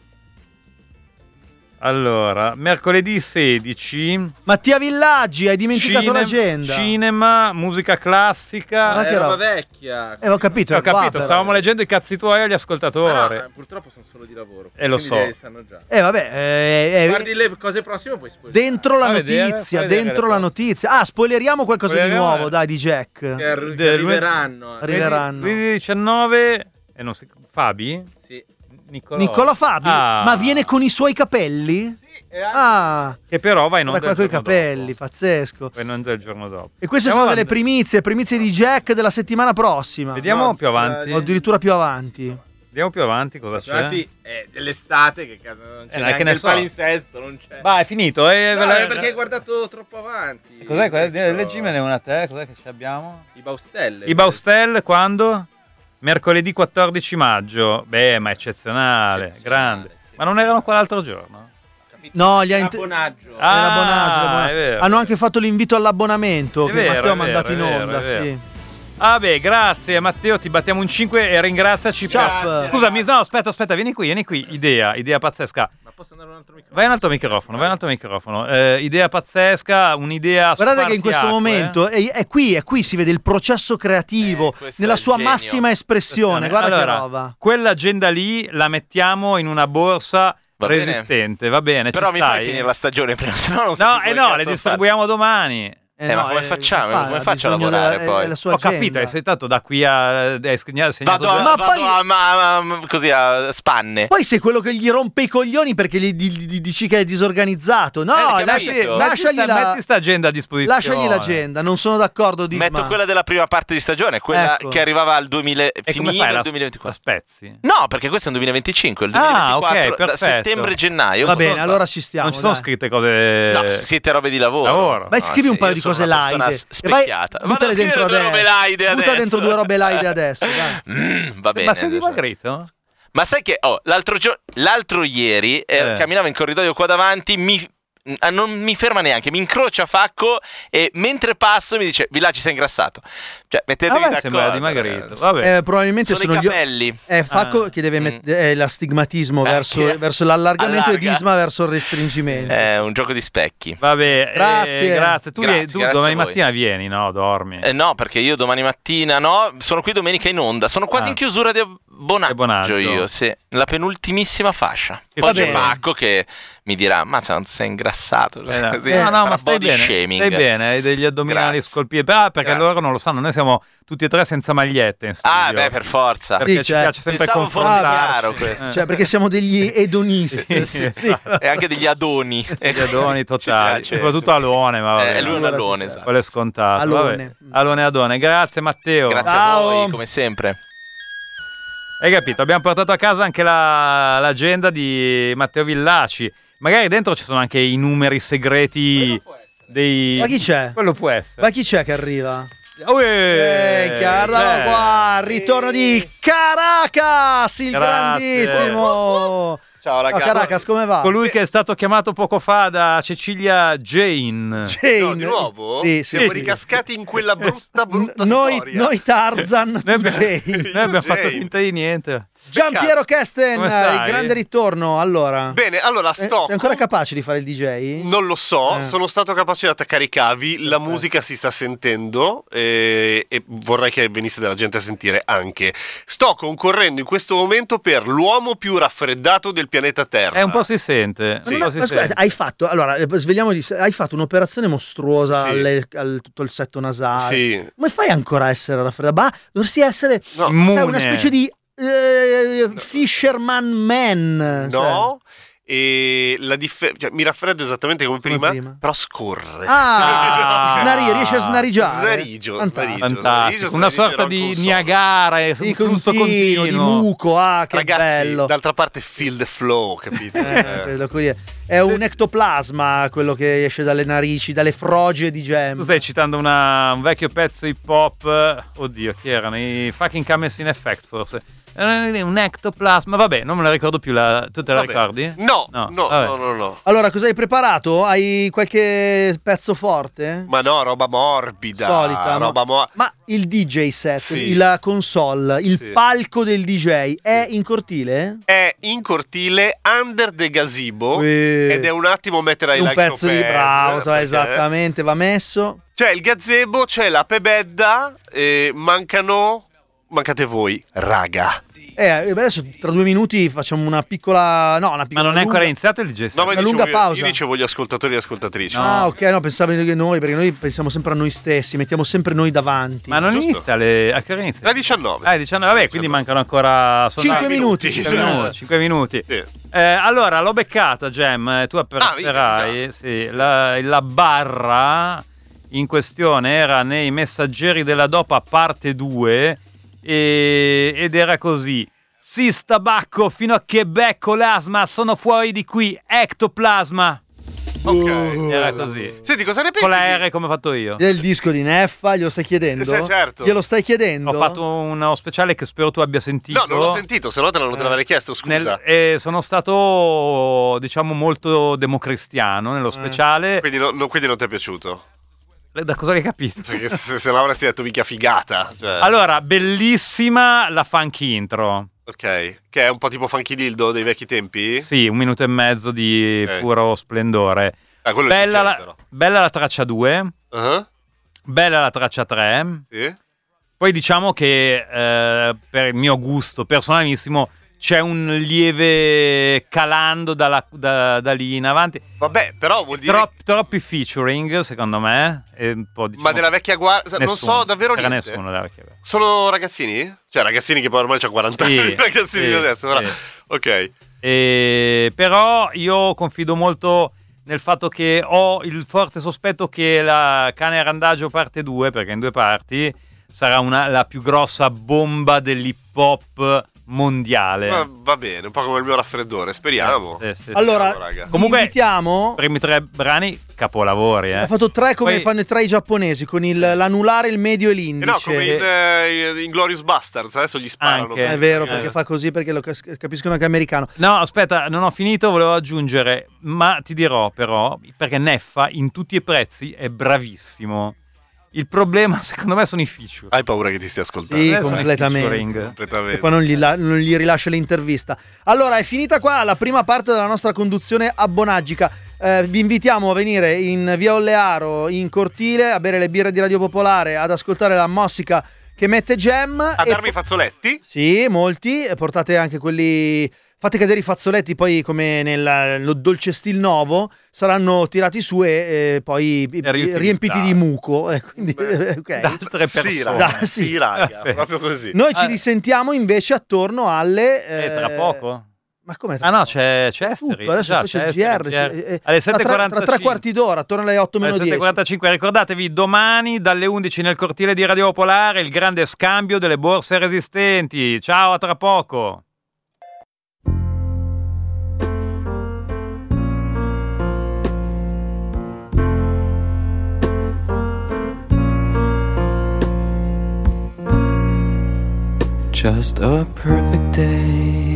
Allora, mercoledì sedici. Mattia Villaggi, hai dimenticato Cine- l'agenda. Cinema, musica classica. Ma che È roba roba. vecchia. Eh, ho capito. Ho qua, capito, però. stavamo leggendo i cazzi tuoi agli Ma ascoltatori. no, eh, purtroppo sono solo di lavoro. Eh, lo quindi so. le sanno già. Eh, vabbè, eh, eh, Guardi le cose prossime poi spoiler. dentro la Fa vedere, notizia, fa vedere dentro le la cose. notizia. Ah, spoileriamo qualcosa Spoileriamo, di nuovo, eh. dai, di Jack. Che, arri- che Del- arriveranno. Arriveranno. Lunedì diciannove. E non si... Fabi? Sì. Niccolò. Niccolò Fabi? Ah. Ma viene con i suoi capelli? Sì, e anche- Ah, Che però va in onda guarda il qua coi giorno capelli, dopo. pazzesco. Va in onda il giorno dopo. E queste Andiamo sono delle avanti. primizie, primizie di Jack della settimana prossima. Vediamo No, più avanti. O addirittura più avanti. Vediamo più avanti cosa c'è. Infatti è dell'estate che cazzo non c'è Eh, neanche che ne il so. palinsesto, non c'è. Va, è finito. Eh, No, ve la- è perché hai guardato troppo avanti. Cos'è? Cos'è? Questo- Leggimene una a te. Cos'è che ci abbiamo? I Baustelle. I Baustel quando? Mercoledì quattordici maggio. Beh, ma eccezionale, Eccezionale, grande. sì. Ma non erano qua l'altro giorno? No, gli ha int- L'abbonaggio. Ah, È l'abbonaggio, l'abbonaggio. è vero. Hanno anche fatto l'invito all'abbonamento È che vero, Matteo ha è vero, mandato è in vero, onda. è vero. Sì. Ah beh, grazie Matteo, ti battiamo un cinque e ringraziaci. Ciao. per- Scusami, no, aspetta, aspetta, vieni qui, vieni qui. Idea, idea pazzesca. Ma posso andare un altro microfono? Vai un altro microfono, vai un altro microfono. Eh, idea pazzesca, un'idea Guardate che in questo spartiacque, momento è, è qui, è qui si vede il processo creativo Eh, questo nella è il sua genio. massima espressione. Guarda Allora, che roba. Quell'agenda lì la mettiamo in una borsa Va bene. resistente, va bene. Però ci mi stai? fai finire la stagione prima, se no non so No, più eh come no, cazzo le fare. distribuiamo domani. Eh, ma come facciamo? fa, Come ha faccio a bisogno lavorare della- poi? della sua Ho agenda. capito, hai settato da qui a... Hai segnato, segnato Vado, a, già- Ma vado poi- a, ma- ma- così a spanne. Poi sei quello che gli rompe i coglioni perché gli, gli- gli dici che è disorganizzato. No, Eh, lasci- capito. lasciagli, metti, sta, la, metti sta agenda a disposizione. lasciagli l'agenda. Non sono d'accordo di Metto ma- quella della prima parte di stagione, quella Ecco. che arrivava al duemila, E come finiva fai il la, duemilaventiquattro. la spezzi? No, perché questo è un duemilaventicinque, il Ah, duemilaventiquattro ok, da perfetto. settembre gennaio. Va Non so- bene, allora ci stiamo. Non ci sono dai. scritte cose... No, scritte robe di lavoro. Lavoro. Vai, No, scrivi un sì, paio io di sono cose una persona laide. s- E vai- specchiata. Vado buttale a scrivere dentro due robe adesso. laide Butta adesso. dentro due robe laide adesso. Dai. Mm, va bene. Ma sei adesso. dimagrito? Ma sai che oh, l'altro, gio- l'altro ieri eh, Eh. camminavo in corridoio qua davanti, mi non mi ferma neanche, mi incrocia Facco e mentre passo mi dice Villacci sei ingrassato. Cioè mettetevi Vabbè, sembra d'accordo. dimagrito. Vabbè. Eh, probabilmente sono, sono i gli- capelli. È Facco Ah. che deve Mm. mettere l'astigmatismo Eh, verso, che- verso l'allargamento allarga. e Disma verso il restringimento. È un gioco di specchi. Vabbè, Grazie. eh, grazie. Tu, Grazie, tu grazie domani a voi. mattina vieni, no? Dormi. Eh, no, perché io domani mattina no, sono qui domenica in onda. Sono quasi Ah. in chiusura di abbonaggio, Abbonaggio. io, sì. La penultimissima fascia. Che Poi va c'è bene. Facco che mi dirà, mazza, non sei ingrassato. Eh, no. Così, no, no, farà ma stai body bene, shaming. stai bene, hai degli addominali Grazie. scolpiti. Ah, perché Grazie. loro non lo sanno, noi siamo tutti e tre senza magliette in studio. Ah, beh, per forza. Perché Sì, ci cioè, piace sempre pensavo fosse confrontarci. chiaro questo. Cioè, perché siamo degli edonisti. Sì, Sì, sì. E anche degli adoni. Gli adoni totali, Ci piace. soprattutto Alone, ma vabbè, Eh, lui è un allora allone, ci sta. esatto. quello è scontato. Alone. Vabbè. Alone e Adone. Grazie Matteo. Grazie Ciao. a voi, come sempre. Hai capito? Abbiamo portato a casa anche la- l'agenda di Matteo Villaci. Magari dentro ci sono anche i numeri segreti dei... Ma chi c'è? Quello può essere. Ma chi c'è che arriva? Uè, Eh, guardalo cioè, qua, il ritorno di Caracas, il Grazie. grandissimo. Ciao Ciao Caracas, come va? Colui che è stato chiamato poco fa da Cecilia Jane. Jane. No, di nuovo? Sì, sì, Siamo sì. ricascati in quella brutta, brutta Noi, storia. noi Tarzan, Noi tu abbiamo, Jane. noi abbiamo fatto Jane. finta di niente. Gian Piero Kesten, Come il stai? grande ritorno. Allora, Bene, allora Eh, sto. sei ancora capace di fare il D J? Non lo so, Eh. sono stato capace di attaccare i cavi, la musica si sta sentendo e, e vorrei che venisse della gente a sentire anche. Sto concorrendo in questo momento per l'uomo più raffreddato del pianeta Terra. È un po' si sente. Sì. un Ma po' si ma scusa, sente. hai fatto, allora, eh, svegliamo di, hai fatto un'operazione mostruosa Sì. alle- al tutto il setto nasale. Sì. Come fai ancora a essere raffreddato? Ma dovresti essere No. sai, Immune. una specie di eh, fisherman man. No, e la differ- cioè, mi raffreddo esattamente come Come prima, prima. però scorre. Ah, Ah. snari- riesci a snarigiare. Snarigio, Fantastico. snarigio. Fantastico. Una sorta di Niagara, e Sì, un flusso continuo, di continuo. muco, ah, che Ragazzi, bello. d'altra parte feel the flow, capito? Eh, Eh. quello qui è, è un ectoplasma quello che esce dalle narici, dalle froge di Tu Gem. stai citando una- un vecchio pezzo hip hop. Oddio, chi erano? I fucking Cameras in Effect, forse. Eh, Un ectoplasma. Vabbè, non me la ricordo più. La... Tu te la Vabbè. ricordi? No, no, no, vabbè. no, no. Allora, cosa hai preparato? Hai qualche pezzo forte? Ma no, roba morbida. Solita, no? roba mo- Ma il D J set, Sì. la console, il Sì. palco del D J è in cortile? È in cortile under the gazebo Eh. ed è un attimo mettere ai Un like pezzo di Chopin, bravo, sa, perché- esattamente, va messo. C'è il gazebo, c'è la pebedda e mancano mancate voi, raga. Eh, adesso tra due minuti facciamo una piccola no, una Ma piccola non è lunga- ancora iniziato il G S? No, ma Una io lunga dicevo, io- pausa. Io dicevo gli ascoltatori e ascoltatrici. Ah, ok, no, pensavo che noi, perché noi pensiamo sempre a noi stessi, mettiamo sempre noi davanti. Ma non Giusto. inizia alle... a che ora inizia? La diciannove. Ah, diciannove, vabbè, quindi mancano ancora... sono- Cinque Ah, minuti. minuti, cinque sì. minuti. cinque minuti. Sì. Eh, allora, l'ho beccata, Gem, eh, tu Ah, apprezzerai. sì, la, la barra in questione era nei Messaggeri della Dopa parte due e- ed era così. Sì, stabacco, fino a che becco l'asma, sono fuori di qui, ectoplasma. Ok. Era così. Senti, cosa ne pensi? Con la di- R come ho fatto io. Del disco di Neffa, glielo stai chiedendo? Sì, certo. Glielo stai chiedendo? Ho fatto uno speciale che spero tu abbia sentito. No, non l'ho sentito, se no te non te l'avrei chiesto, scusa. Nel- e sono stato, diciamo, molto democristiano nello speciale. Quindi, no- no- quindi non ti è piaciuto? Da cosa hai capito? Perché se, se no avresti detto mica figata. Cioè. Allora, bellissima la funky intro. Ok, che è un po' tipo Funky Dildo dei vecchi tempi? Sì, un minuto e mezzo di Ok. puro splendore. Ah, quello è Bella il D J, la, però. bella la traccia due, Uh-huh. bella la traccia tre. Sì. Poi diciamo che eh, per il mio gusto personalissimo c'è un lieve calando dalla- da, da lì in avanti. Vabbè, però vuol dire... Trop- troppi featuring, secondo me. E un po', diciamo, Ma della vecchia guardia... Non nessuno. so davvero C'era niente. nessuno della vecchia guardia. Solo ragazzini? Cioè ragazzini che poi ormai c'ha quaranta Sì, anni, ragazzini sì, di adesso, però... sì. Ok. E- però io confido molto nel fatto che ho il forte sospetto che la Cane Randagio parte due, perché in due parti sarà una, la più grossa bomba dell'hip hop mondiale. Ma va bene, un po' come il mio raffreddore, speriamo. Eh, sì, sì, allora, raga. Comunque, invitiamo. I primi tre brani, capolavori. Eh. Ha fatto tre come Poi... fanno i tre i giapponesi, con il, l'anulare, il medio e l'indice. Eh no, come in, eh, in Glorious Bastards, adesso gli sparano. Anche. È vero, eh. perché fa così, perché lo cas- capiscono che è americano. No, aspetta, non ho finito, volevo aggiungere, ma ti dirò però, perché Neffa in tutti i prezzi è bravissimo. Il problema, secondo me, sono i feature. Hai paura che ti stia ascoltando? Sì, Eh, sono i completamente. featuring. Completamente. E poi non gli, la- non gli rilascia l'intervista. Allora, è finita qua la prima parte della nostra conduzione abbonaggica. Eh, vi invitiamo a venire in via Ollearo, in cortile, a bere le birre di Radio Popolare, ad ascoltare la musica che mette Gem. A e darmi po- i fazzoletti? Sì, molti. E portate anche quelli... Fate cadere i fazzoletti, poi come nel lo dolce stil nuovo saranno tirati su e eh, poi riutilizzati. riempiti di muco. Eh, quindi, okay. Da altre persone. Sì, raga, Da- sì. sì, raga, Vabbè. proprio così. Noi ci Ah. risentiamo invece attorno alle... Eh, eh, tra poco? Ma come? Ah no, c'è, c'è tutto, Esteri. adesso Già, poi c'è il G Esteri, R. c'è- eh, Alle tra, tre, tra sette e quarantacinque. tre quarti d'ora, attorno alle otto meno Alle dieci. sette e quarantacinque. Ricordatevi, domani dalle undici nel cortile di Radio Popolare il grande scambio delle borse resistenti. Ciao, a tra poco. Just a perfect day.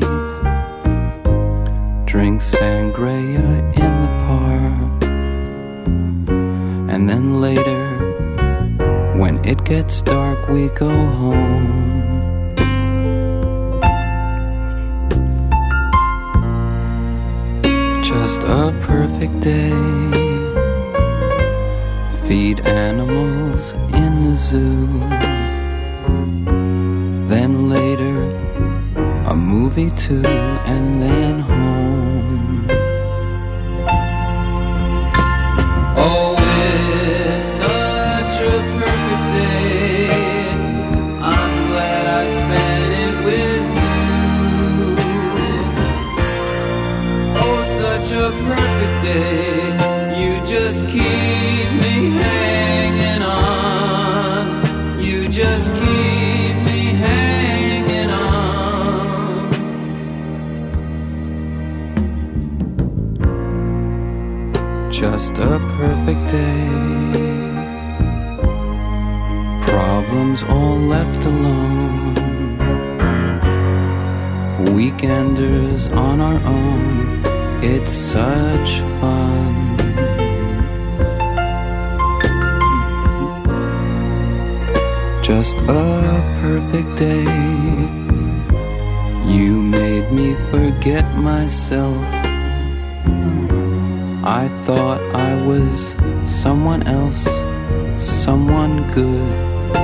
Drink sangria in the park. And then later, when it gets dark, we go home. Just a perfect day. Feed animals in the zoo. Then later, a movie too, and then home. Oh, it's such a perfect day. I'm glad I spent it with you. Oh, such a perfect day. You just keep me hanging on. You just keep just a perfect day. Problems all left alone. Weekenders on our own. It's such fun. Just a perfect day. You made me forget myself. I thought I was someone else, someone good.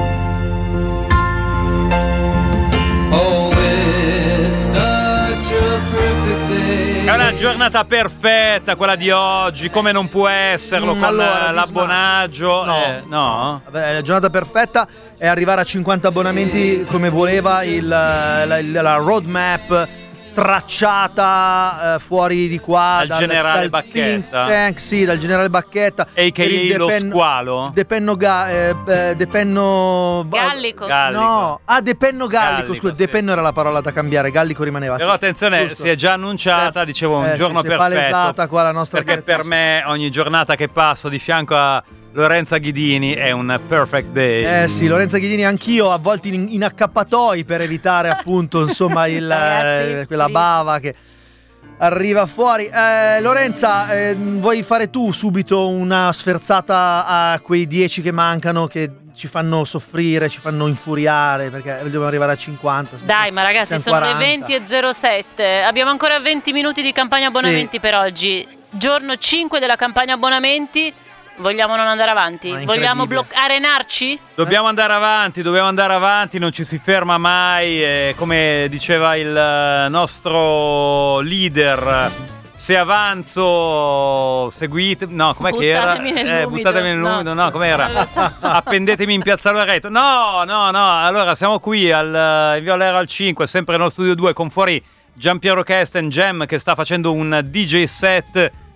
Oh, it's such a perfect day. È una giornata perfetta quella di oggi, come non può esserlo Mm, con allora, l'abbonaggio. No. Eh, no? Vabbè, la giornata perfetta è arrivare a cinquanta abbonamenti come voleva il, la, la roadmap tracciata eh, fuori di qua Dal generale dal Bacchetta. think tank, sì, dal generale Bacchetta, A K A lo squalo? Depenno ga, eh, eh, Depenno Gallico. Gallico. No, ah, Depenno Gallico, Gallico, scusa, sì. Depenno era la parola da cambiare, Gallico rimaneva. Però sì. attenzione, Giusto. si è già annunciata, Eh, dicevo, un eh, giorno sì, si è perfetto. palesata qua la nostra Perché per me ogni giornata che passo di fianco a Lorenza Ghidini è un perfect day. Eh sì, Lorenza Ghidini, anch'io a volte in, in accappatoi per evitare appunto insomma il, Ragazzi, eh, quella bava che arriva fuori. Eh, Lorenza, eh, vuoi fare tu subito una sferzata a quei dieci che mancano, che ci fanno soffrire, ci fanno infuriare, perché dobbiamo arrivare a cinquanta. Dai, ma ragazzi, siamo sono quaranta. le venti e zero sette. Abbiamo ancora venti minuti di campagna abbonamenti Sì. per oggi. Giorno cinque della campagna abbonamenti. Vogliamo non andare avanti? Ma è Vogliamo incredibile. bloc- arenarci? Dobbiamo andare avanti, dobbiamo andare avanti, non ci si ferma mai. E come diceva il eh, nostro leader, se avanzo seguite, no, com'è che era? Buttatemi nel Eh, umido. buttatemi nell'umido, no, No. com'era? Non lo so. Appendetemi in Piazza Loreto. No, no, no, allora siamo qui al in Via Ollearo al cinque, sempre nello studio due, con fuori Giampiero Kesten, Gem, che sta facendo un D J set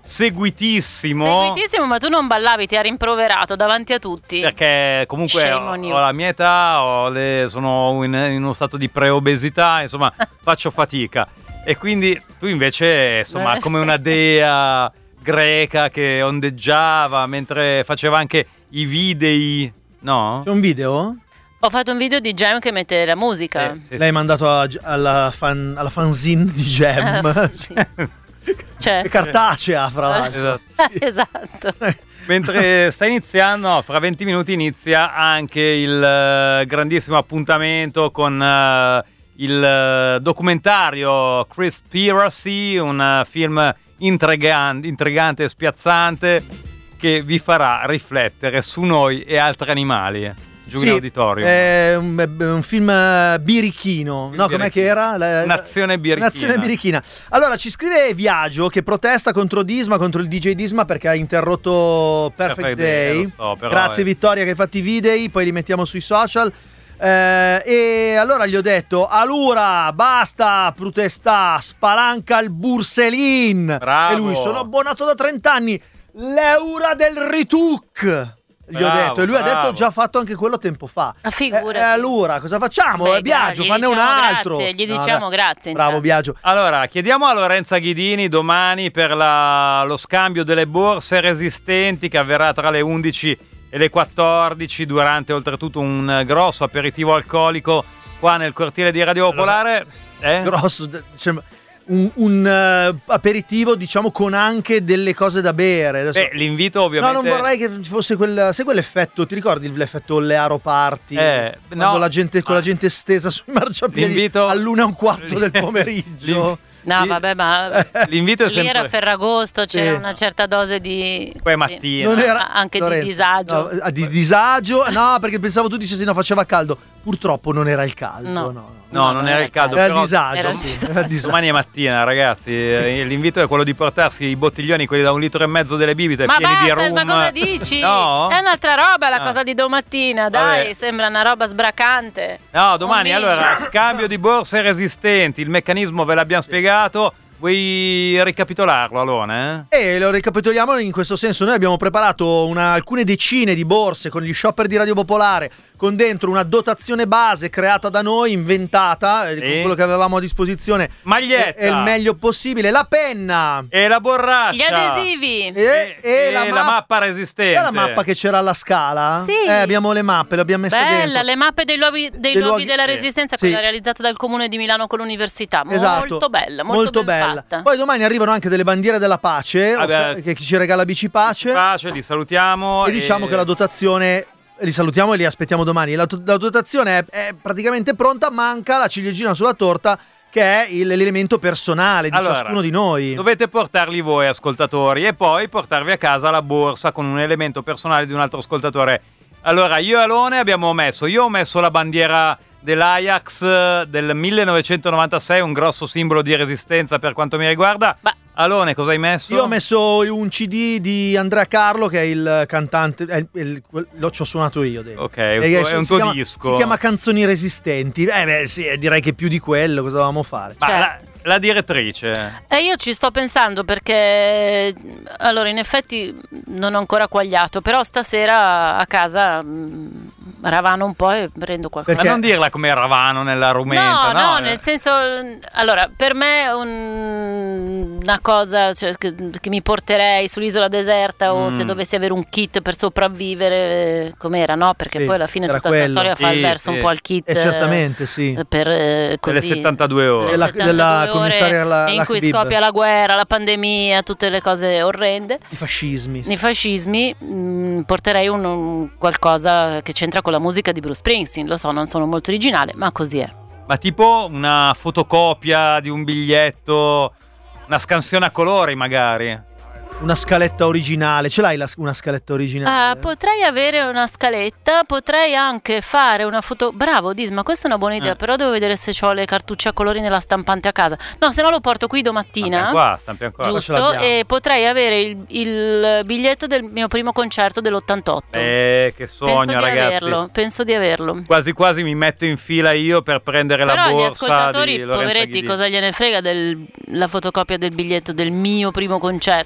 seguitissimo. Seguitissimo, ma tu non ballavi, ti ha rimproverato davanti a tutti. Perché comunque ho, Shame on you. ho la mia età, ho le- sono in, in uno stato di preobesità, insomma, faccio fatica. E quindi tu invece, insomma, Eh. come una dea greca che ondeggiava mentre faceva anche i videi, no? C'è un video? Ho fatto un video di Jam che mette la musica. Sì, sì, L'hai mandato a- alla, fan, alla fanzine di Gem. Alla fanzine. Cioè. È cartacea, fra l'altro. Esatto. Esatto. Mentre sta iniziando, no, fra venti minuti inizia anche il eh, grandissimo appuntamento con eh, il eh, documentario Crispiracy, un eh, film intrigante, intrigante e spiazzante che vi farà riflettere su noi e altri animali. Giù in Sì, auditorio. È un, è un film eh, birichino. No, com'è che era? La- Nazione birichina. Nazione birichina. Allora, ci scrive Viaggio che protesta contro Disma, contro il D J Disma perché ha interrotto Perfect, Perfect Day. Day, lo so, però Grazie è- Vittoria che hai fatto i video, poi li mettiamo sui social. Eh, e allora gli ho detto: Allora, basta protestare, spalanca il Burselin. Bravo. E lui: sono abbonato da trenta anni. L'eura del rituc. Gli ho Bravo, detto, e lui ha bravo. detto: ho già fatto anche quello tempo fa. Ma figurati. E eh, allora, cosa facciamo? Beh, Eh, Biagio, gli fanne un diciamo altro. grazie, gli No, diciamo dai. grazie, Bravo, intanto. Biagio. Allora, chiediamo a Lorenza Ghidini domani per la- lo scambio delle borse resistenti che avverrà tra le undici e le quattordici durante oltretutto un grosso aperitivo alcolico qua nel cortile di Radio Popolare. Eh? Grosso, d- cioè, un, un, eh, aperitivo, diciamo, con anche delle cose da bere. Adesso- Beh, l'invito No, ovviamente... non vorrei che ci fosse quel, sai quell'effetto, ti ricordi l'effetto Learo Party? Eh, Quando no. la gente con la gente stesa sui marciapiedi L'invito- all'una e un quarto del pomeriggio. No, vabbè, ma L'invito è lì sempre... era Ferragosto, c'era Sì. una certa dose di Poi sì, mattina. Non era anche Lorenzo, di disagio. no, ah, di disagio? No, perché pensavo tu dicessi no, faceva caldo. Purtroppo non era il caldo. No. No, no. No, non era il caldo, Era il però disagio. Era il sì, disagio. era il disagio. domani è mattina, ragazzi. eh, L'invito è quello di portarsi i bottiglioni, quelli da un litro e mezzo delle bibite, Ma pieni di basta, rum. ma cosa dici? No? È un'altra roba la Ah. cosa di domattina, dai, Vabbè. sembra una roba sbracante. No, domani Un allora scambio di borse resistenti. Il meccanismo ve l'abbiamo spiegato. Vuoi ricapitolarlo, Alone? E lo ricapitoliamo in questo senso: noi abbiamo preparato una- alcune decine di borse con gli shopper di Radio Popolare, con dentro una dotazione base creata da noi, inventata, eh, Sì. con quello che avevamo a disposizione. Maglietta. È il meglio possibile. La penna. E la borraccia. Gli adesivi. E, e E la, la mappa mappa resistente. la mappa che c'era alla scala? Sì. Eh, abbiamo le mappe, le abbiamo messe Bella, dentro. le mappe dei luoghi, dei Dei luoghi luoghi- della sì. Resistenza, Sì. quella realizzata dal Comune di Milano con l'università. Esatto. Molto bella, molto, ben bella. fatta. Poi domani arrivano anche delle bandiere della pace, Vabbè. offer- che chi ci regala Bici Pace. Pace, li salutiamo. E diciamo che la dotazione, li salutiamo e li aspettiamo domani. La, la dotazione è, è praticamente pronta, manca la ciliegina sulla torta, che è il- l'elemento personale di Allora, ciascuno di noi. Dovete portarli voi, ascoltatori, e poi portarvi a casa la borsa con un elemento personale di un altro ascoltatore. Allora, io e Alone abbiamo messo, io ho messo la bandiera dell'Ajax eh, del millenovecentonovantasei, un grosso simbolo di resistenza per quanto mi riguarda. Ma Alone, cosa hai messo? Io ho messo un C D di Andrea Carlo, che è il cantante, è il- il- quel- lo ci ho suonato io dentro. Ok, è un E tuo- si- è un si tuo chiama- disco. Si chiama Canzoni Resistenti. Eh beh sì, direi che più di quello cosa dovevamo fare? Ma Cioè- la, la direttrice. E io ci sto pensando perché, allora, in effetti non ho ancora quagliato, però stasera a casa mh, ravano un po' e prendo qualcosa. Ma non dirla come Ravano nella rumenta, No, no? no, nel senso, allora, per me è un- una cosa cioè, che, che mi porterei sull'isola deserta o Mm. se dovessi avere un kit per sopravvivere, com'era, no? Perché Sì, poi alla fine era tutta questa quello. storia fa Sì, il verso sì. un po' al kit. Eh, certamente, sì. eh, Per eh, così, Delle settantadue ore. le Della- settantadue della ore commissaria La- in cui Lahbib. scoppia la guerra, la pandemia, tutte le cose orrende. I fascismi. I fascismi, mh, porterei un, un qualcosa che c'entra con la musica di Bruce Springsteen. Lo so, non sono molto originale, ma così è. Ma tipo una fotocopia di un biglietto, una scansione a colori magari. Una scaletta originale. Ce l'hai la- una scaletta originale? Ah, potrei avere una scaletta, potrei anche fare una foto. Bravo Disma, questa è una buona idea, Eh. però devo vedere se ho le cartucce a colori nella stampante a casa. No, se no lo porto qui domattina. Stampiamo qua, stampiamo qua. Giusto, Qua ce l'abbiamo. e potrei avere il, il biglietto del mio primo concerto dell'ottantotto. Eh, che sogno, penso di ragazzi. averlo, penso di averlo. Quasi quasi mi metto in fila io per prendere Però la gli borsa ascoltatori, di Lorenza poveretti, Ghidini. cosa gliene frega della fotocopia del biglietto del mio primo concerto? Ma Non no,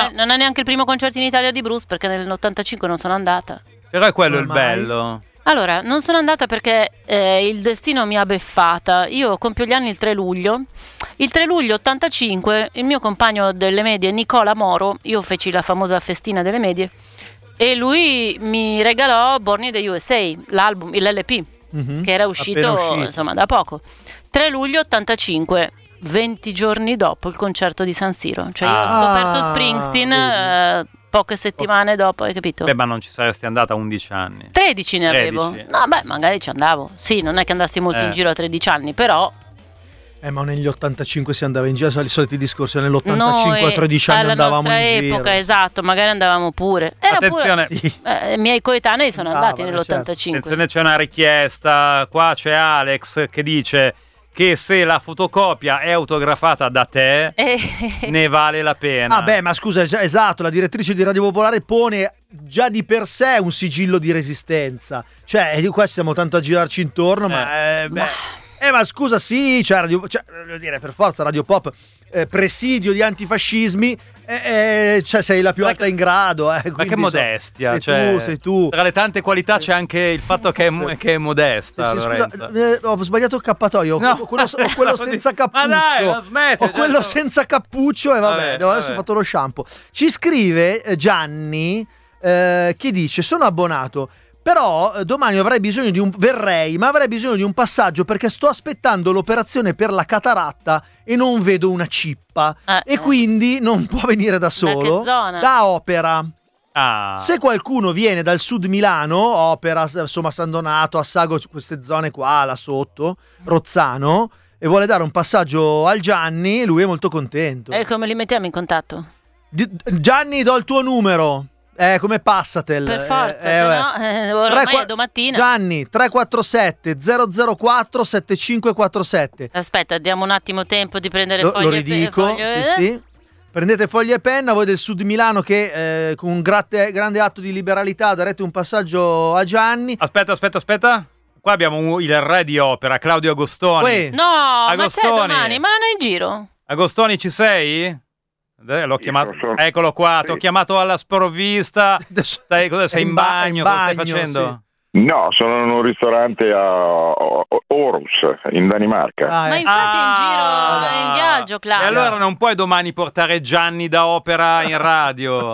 neanche, non è neanche il primo concerto in Italia di Bruce, perché nell'ottantacinque non sono andata. Però è quello Come il mai? bello. Allora, non sono andata perché eh, il destino mi ha beffata. Io compio gli anni il tre luglio. Il tre luglio ottantacinque, il mio compagno delle medie, Nicola Moro, io feci la famosa festina delle medie, e lui mi regalò Born in the U S A, l'album, l'L P, Mhm. che era Appena uscito, uscito. insomma, da poco. tre luglio ottantacinque, venti giorni dopo il concerto di San Siro. Cioè io ho Ah. scoperto Springsteen eh, poche settimane dopo, hai capito? Beh, ma non ci saresti andata a undici anni. tredici ne avevo. tredici. No, beh, magari ci andavo. Sì, non è che andassi molto Eh. in giro a tredici anni, però Eh, ma negli ottantacinque si andava in giro, sono i soliti discorsi. Nell'ottantacinque noi a tredici anni alla andavamo nostra in giro. epoca, esatto, magari andavamo pure. Era Attenzione. pure eh, i miei coetanei sono andati Andavano, nell'ottantacinque. Attenzione, c'è una richiesta. Qua c'è Alex che dice che se la fotocopia è autografata da te, Eh. ne vale la pena. Ah beh, ma scusa, es- esatto, la direttrice di Radio Popolare pone già di per sé un sigillo di resistenza. Cioè, eh, qua stiamo tanto a girarci intorno, ma... Eh, beh, eh, ma scusa, sì, cioè, radio, cioè, voglio dire, per forza, Radio Pop, eh, presidio di antifascismi, eh, eh, cioè sei la più alta in grado. Eh, Ma quindi, che modestia. Sei cioè, tu, sei tu. Tra le tante qualità c'è anche il fatto che è, mo- che è modesta. Sì, scusa, Lorenza. eh, ho sbagliato il cappatoio, ho, No. ho quello, ho quello senza cappuccio. Ma dai, ma smetti, ho cioè, quello no. senza cappuccio e vabbè, Vabbè, devo- adesso vabbè. ho fatto lo shampoo. Ci scrive eh, Gianni eh, che dice: sono abbonato, però eh, domani avrei bisogno di un verrei, ma avrei bisogno di un passaggio perché sto aspettando l'operazione per la cataratta e non vedo una cippa e quindi non può venire da solo. che zona? Da Opera. Ah. Se qualcuno viene dal sud Milano, Opera, insomma San Donato, Assago, queste zone qua, là sotto, Rozzano, e vuole dare un passaggio al Gianni, lui è molto contento. E come li mettiamo in contatto? Di- Gianni, do il tuo numero. Eh, come Passatel. Per forza, eh, se vabbè. no eh, ormai Tre qua- è domattina. Gianni, tre quattro sette zero zero quattro sette cinque quattro sette. Aspetta, diamo un attimo tempo di prendere Lo, foglie lo e ridico, pe- foglie- sì, sì. Prendete foglie e penna, voi del sud Milano che eh, con un gratte- grande atto di liberalità darete un passaggio a Gianni. Aspetta, aspetta, aspetta. Qua abbiamo un- il re di opera, Claudio Agostoni. Uè. No, ma c'è Agostoni. domani, ma non è in giro? Agostoni, ci sei? Eh, L'ho chiamato. Eccolo qua, ti ho chiamato alla sprovvista. Stai, cosa, sei in, in ba- bagno? in Cosa stai bagno, facendo? No, sono in un ristorante a Aarhus, in Danimarca. Ma infatti è in giro, è in viaggio, E Claudio. allora non puoi domani portare Gianni da opera in radio?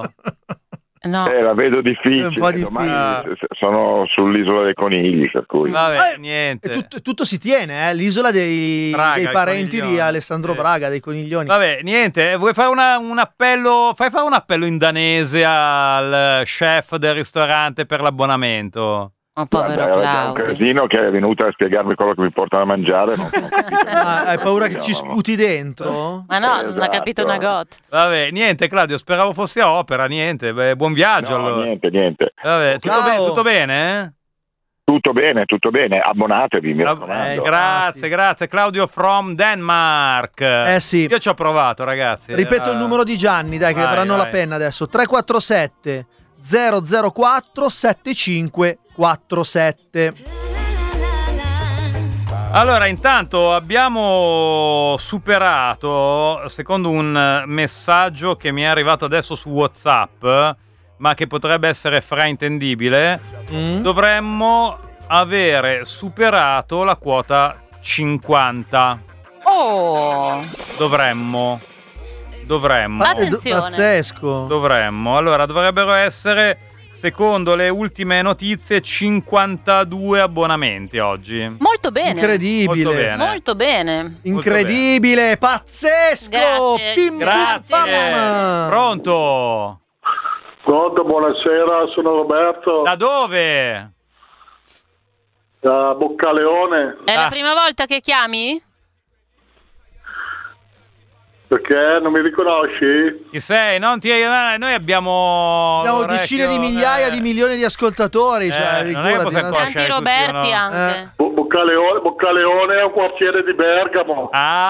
No. Eh, la vedo difficile. È un po' Domani s- sono sull'isola dei conigli, per cui... Vabbè, Eh, niente. E tutto, tutto si tiene, eh? L'isola dei, Braga, dei i parenti di coniglioni. Alessandro Sì. Braga, dei coniglioni. Vabbè, niente, vuoi fare una- un appello? Fai fare un appello in danese al chef del ristorante per l'abbonamento. Oh, Guarda, era un casino che è venuto a spiegarmi quello che mi portano a mangiare. Ma... Ah, hai paura che ci sputi dentro? Ma no, non ha capito una gota. Vabbè, niente, Claudio, speravo fossi a opera, niente. Beh, buon viaggio No, allora. niente, niente. Vabbè, tutto, Ciao. be- tutto bene? Eh? Tutto bene, tutto bene. Abbonatevi, mi raccomando. Grazie, grazie. Claudio from Denmark. Eh sì. Io ci ho provato, ragazzi. Ripeto Eh, il numero di Gianni, dai, che vai, avranno la vai. penna adesso. tre quattro sette zero zero quattro sette cinque quattro sette. Allora, intanto abbiamo superato, secondo un messaggio che mi è arrivato adesso su WhatsApp, ma che potrebbe essere fraintendibile, Mm? dovremmo avere superato la quota cinquanta. Oh! Dovremmo. Dovremmo. Ma è do- Attenzione. pazzesco. Dovremmo. Allora, dovrebbero essere, secondo le ultime notizie, cinquantadue abbonamenti oggi. Molto bene. Incredibile. Molto bene. Molto bene. Incredibile, pazzesco. Grazie. Pim, pim, Grazie. pam. Pronto? Pronto, buonasera, sono Roberto. Da dove? Da Boccaleone. È la prima volta che chiami? Perché non mi riconosci? Chi sei? Non ti... eh, Noi abbiamo... Abbiamo l'orecchio, decine di eh, migliaia di milioni di ascoltatori. Cioè, Eh, non è che figurati, possiamo no? conoscere Tanti tutti, Roberti no? anche. Bo- Boccaleone, Boccaleone è un quartiere di Bergamo.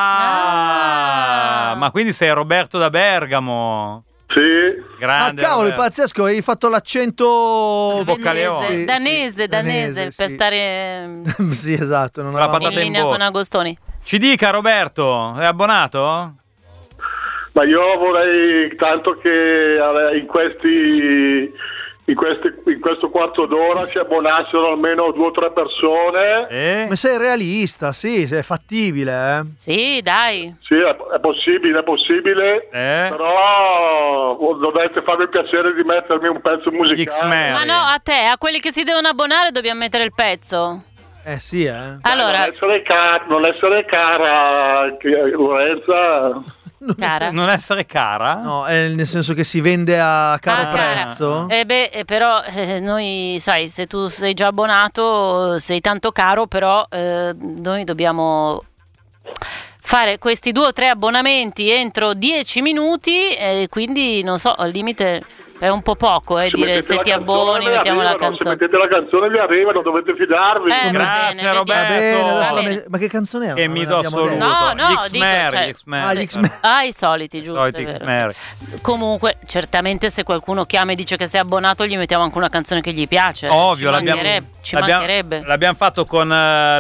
Ah, ma quindi sei Roberto da Bergamo. Sì. Ah, Grande. cavolo, è Roberto. pazzesco, hai fatto l'accento Boccaleone. Danese, Sì, danese, sì, danese, danese, per sì. stare Sì, esatto, non La avevamo- patata in in linea bocca. con Agostoni. Ci dica, Roberto, è abbonato? Ma io vorrei tanto che eh, in questi in, questi, in questo quarto d'ora si abbonassero almeno due o tre persone. Eh? Ma sei realista, sì, è fattibile, eh? Sì, dai. Sì, è, è possibile, è possibile, Eh? però dovete farmi il piacere di mettermi un pezzo musicale. Ma no, a te, a quelli che si devono abbonare dobbiamo mettere il pezzo. Eh sì, eh. Allora, non essere cara, non essere cara che- Lorenza. cara. Non essere cara? No, è nel senso che si vende a caro Ah, cara. prezzo. Eh beh, eh, però eh, noi, sai, se tu sei già abbonato, sei tanto caro, però eh, noi dobbiamo fare questi due o tre abbonamenti entro dieci minuti, e quindi non so, al limite è un po' poco, eh, Se dire mettete se la ti canzone, abboni, vi mettiamo la arrivano, canzone. Se mettete la canzone vi arrivano, dovete fidarvi. Eh, va Grazie, bene, Roberto. Va bene, adesso Va la bene. me- ma che canzone era? Che Non mi do l'abbiamo assoluto. detto. No, no, X dico, Mary, cioè, X Mary. Ah, gli X-Men. Ah, i soliti, giusto? Soliti è vero, X Mary. sì. Comunque, certamente se qualcuno chiama e dice che sei abbonato, gli mettiamo anche una canzone che gli piace. Ovvio, ci l'abbiamo, mancherebbe. Ci l'abbiamo- mancherebbe. l'abbiamo fatto con eh,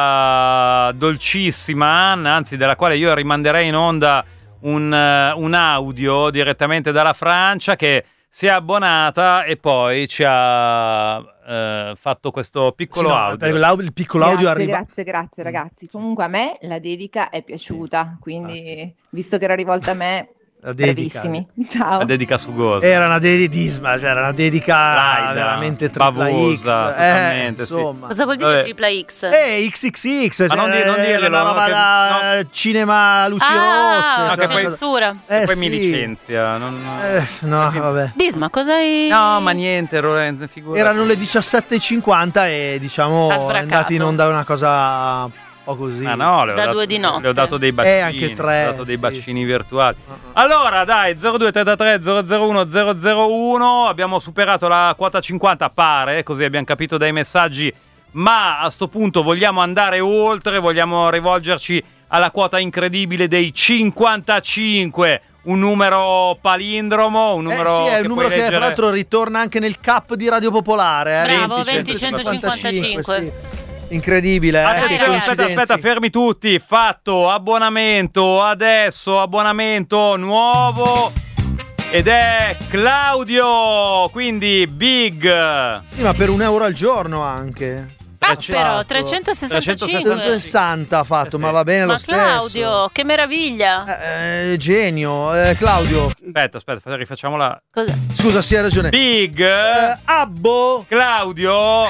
la dolcissima Anna, anzi della quale io rimanderei in onda un, eh, un audio direttamente dalla Francia, che si è abbonata e poi ci ha eh, fatto questo piccolo Sì, no, audio. per l'au- il piccolo audio Grazie, arriva. grazie, grazie ragazzi. Comunque a me la dedica è piaciuta, quindi visto che era rivolta a me, La dedica. bravissimi. Ciao. La dedica sugosa. Era una dedica, cioè era una dedica Laida, veramente tripla bavosa, X. totalmente, eh, sì. insomma. Cosa vuol dire Vabbè. tripla X? Eh, X X X, Ma cioè, non di- non eh, dirglielo, una roba che- da cinema luci Ah, rosse. No, cioè, che poi- una cosa- censura. Eh, E poi sì. mi licenzia. Non... Eh, no, vabbè. Disma, cosa hai... No, ma niente, Lorenzo, figurati. Erano le diciassette e cinquanta e diciamo Ha è sbracato. andata in onda una cosa un po' così. Ma no, le ho Da dato, due di notte. le ho dato dei Eh, bacini. anche tre, le ho dato dei sì, bacini virtuali. Allora, dai, zero due tre tre zero zero uno zero zero uno. Abbiamo superato la quota cinquanta, pare, così abbiamo capito dai messaggi. Ma a sto punto vogliamo andare oltre, vogliamo rivolgerci alla quota incredibile dei cinquantacinque. Un numero palindromo, un Eh numero sì, è che un numero puoi che leggere... tra l'altro ritorna anche nel cap di Radio Popolare. Eh? Bravo, venti centocinquantacinque. sì. Incredibile, eh? Attenzione, che aspetta, coincidenze. aspetta, fermi tutti. Fatto abbonamento adesso, abbonamento nuovo. Ed è Claudio, quindi big. Sì, ma per un euro al giorno anche. Ah, però, trecentosessantacinque. trecentosessanta ha fatto, ma va bene Ma lo stesso. Claudio, che meraviglia. Eh, genio, eh, Claudio. Aspetta, aspetta, rifacciamola. Cos'è? Scusa, sì, hai ragione. Big Eh, Abbo Claudio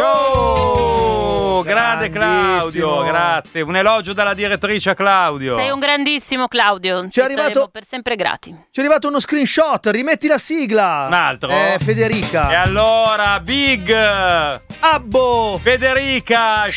Show. Grande Grandissimo. Claudio, grazie. Un elogio dalla direttrice a Claudio. Sei un grandissimo Claudio. Ci è arrivato- saremo per sempre grati. Ci è arrivato uno screenshot, rimetti la sigla. Un altro? Eh, Federica. E allora, Big Abbo Federica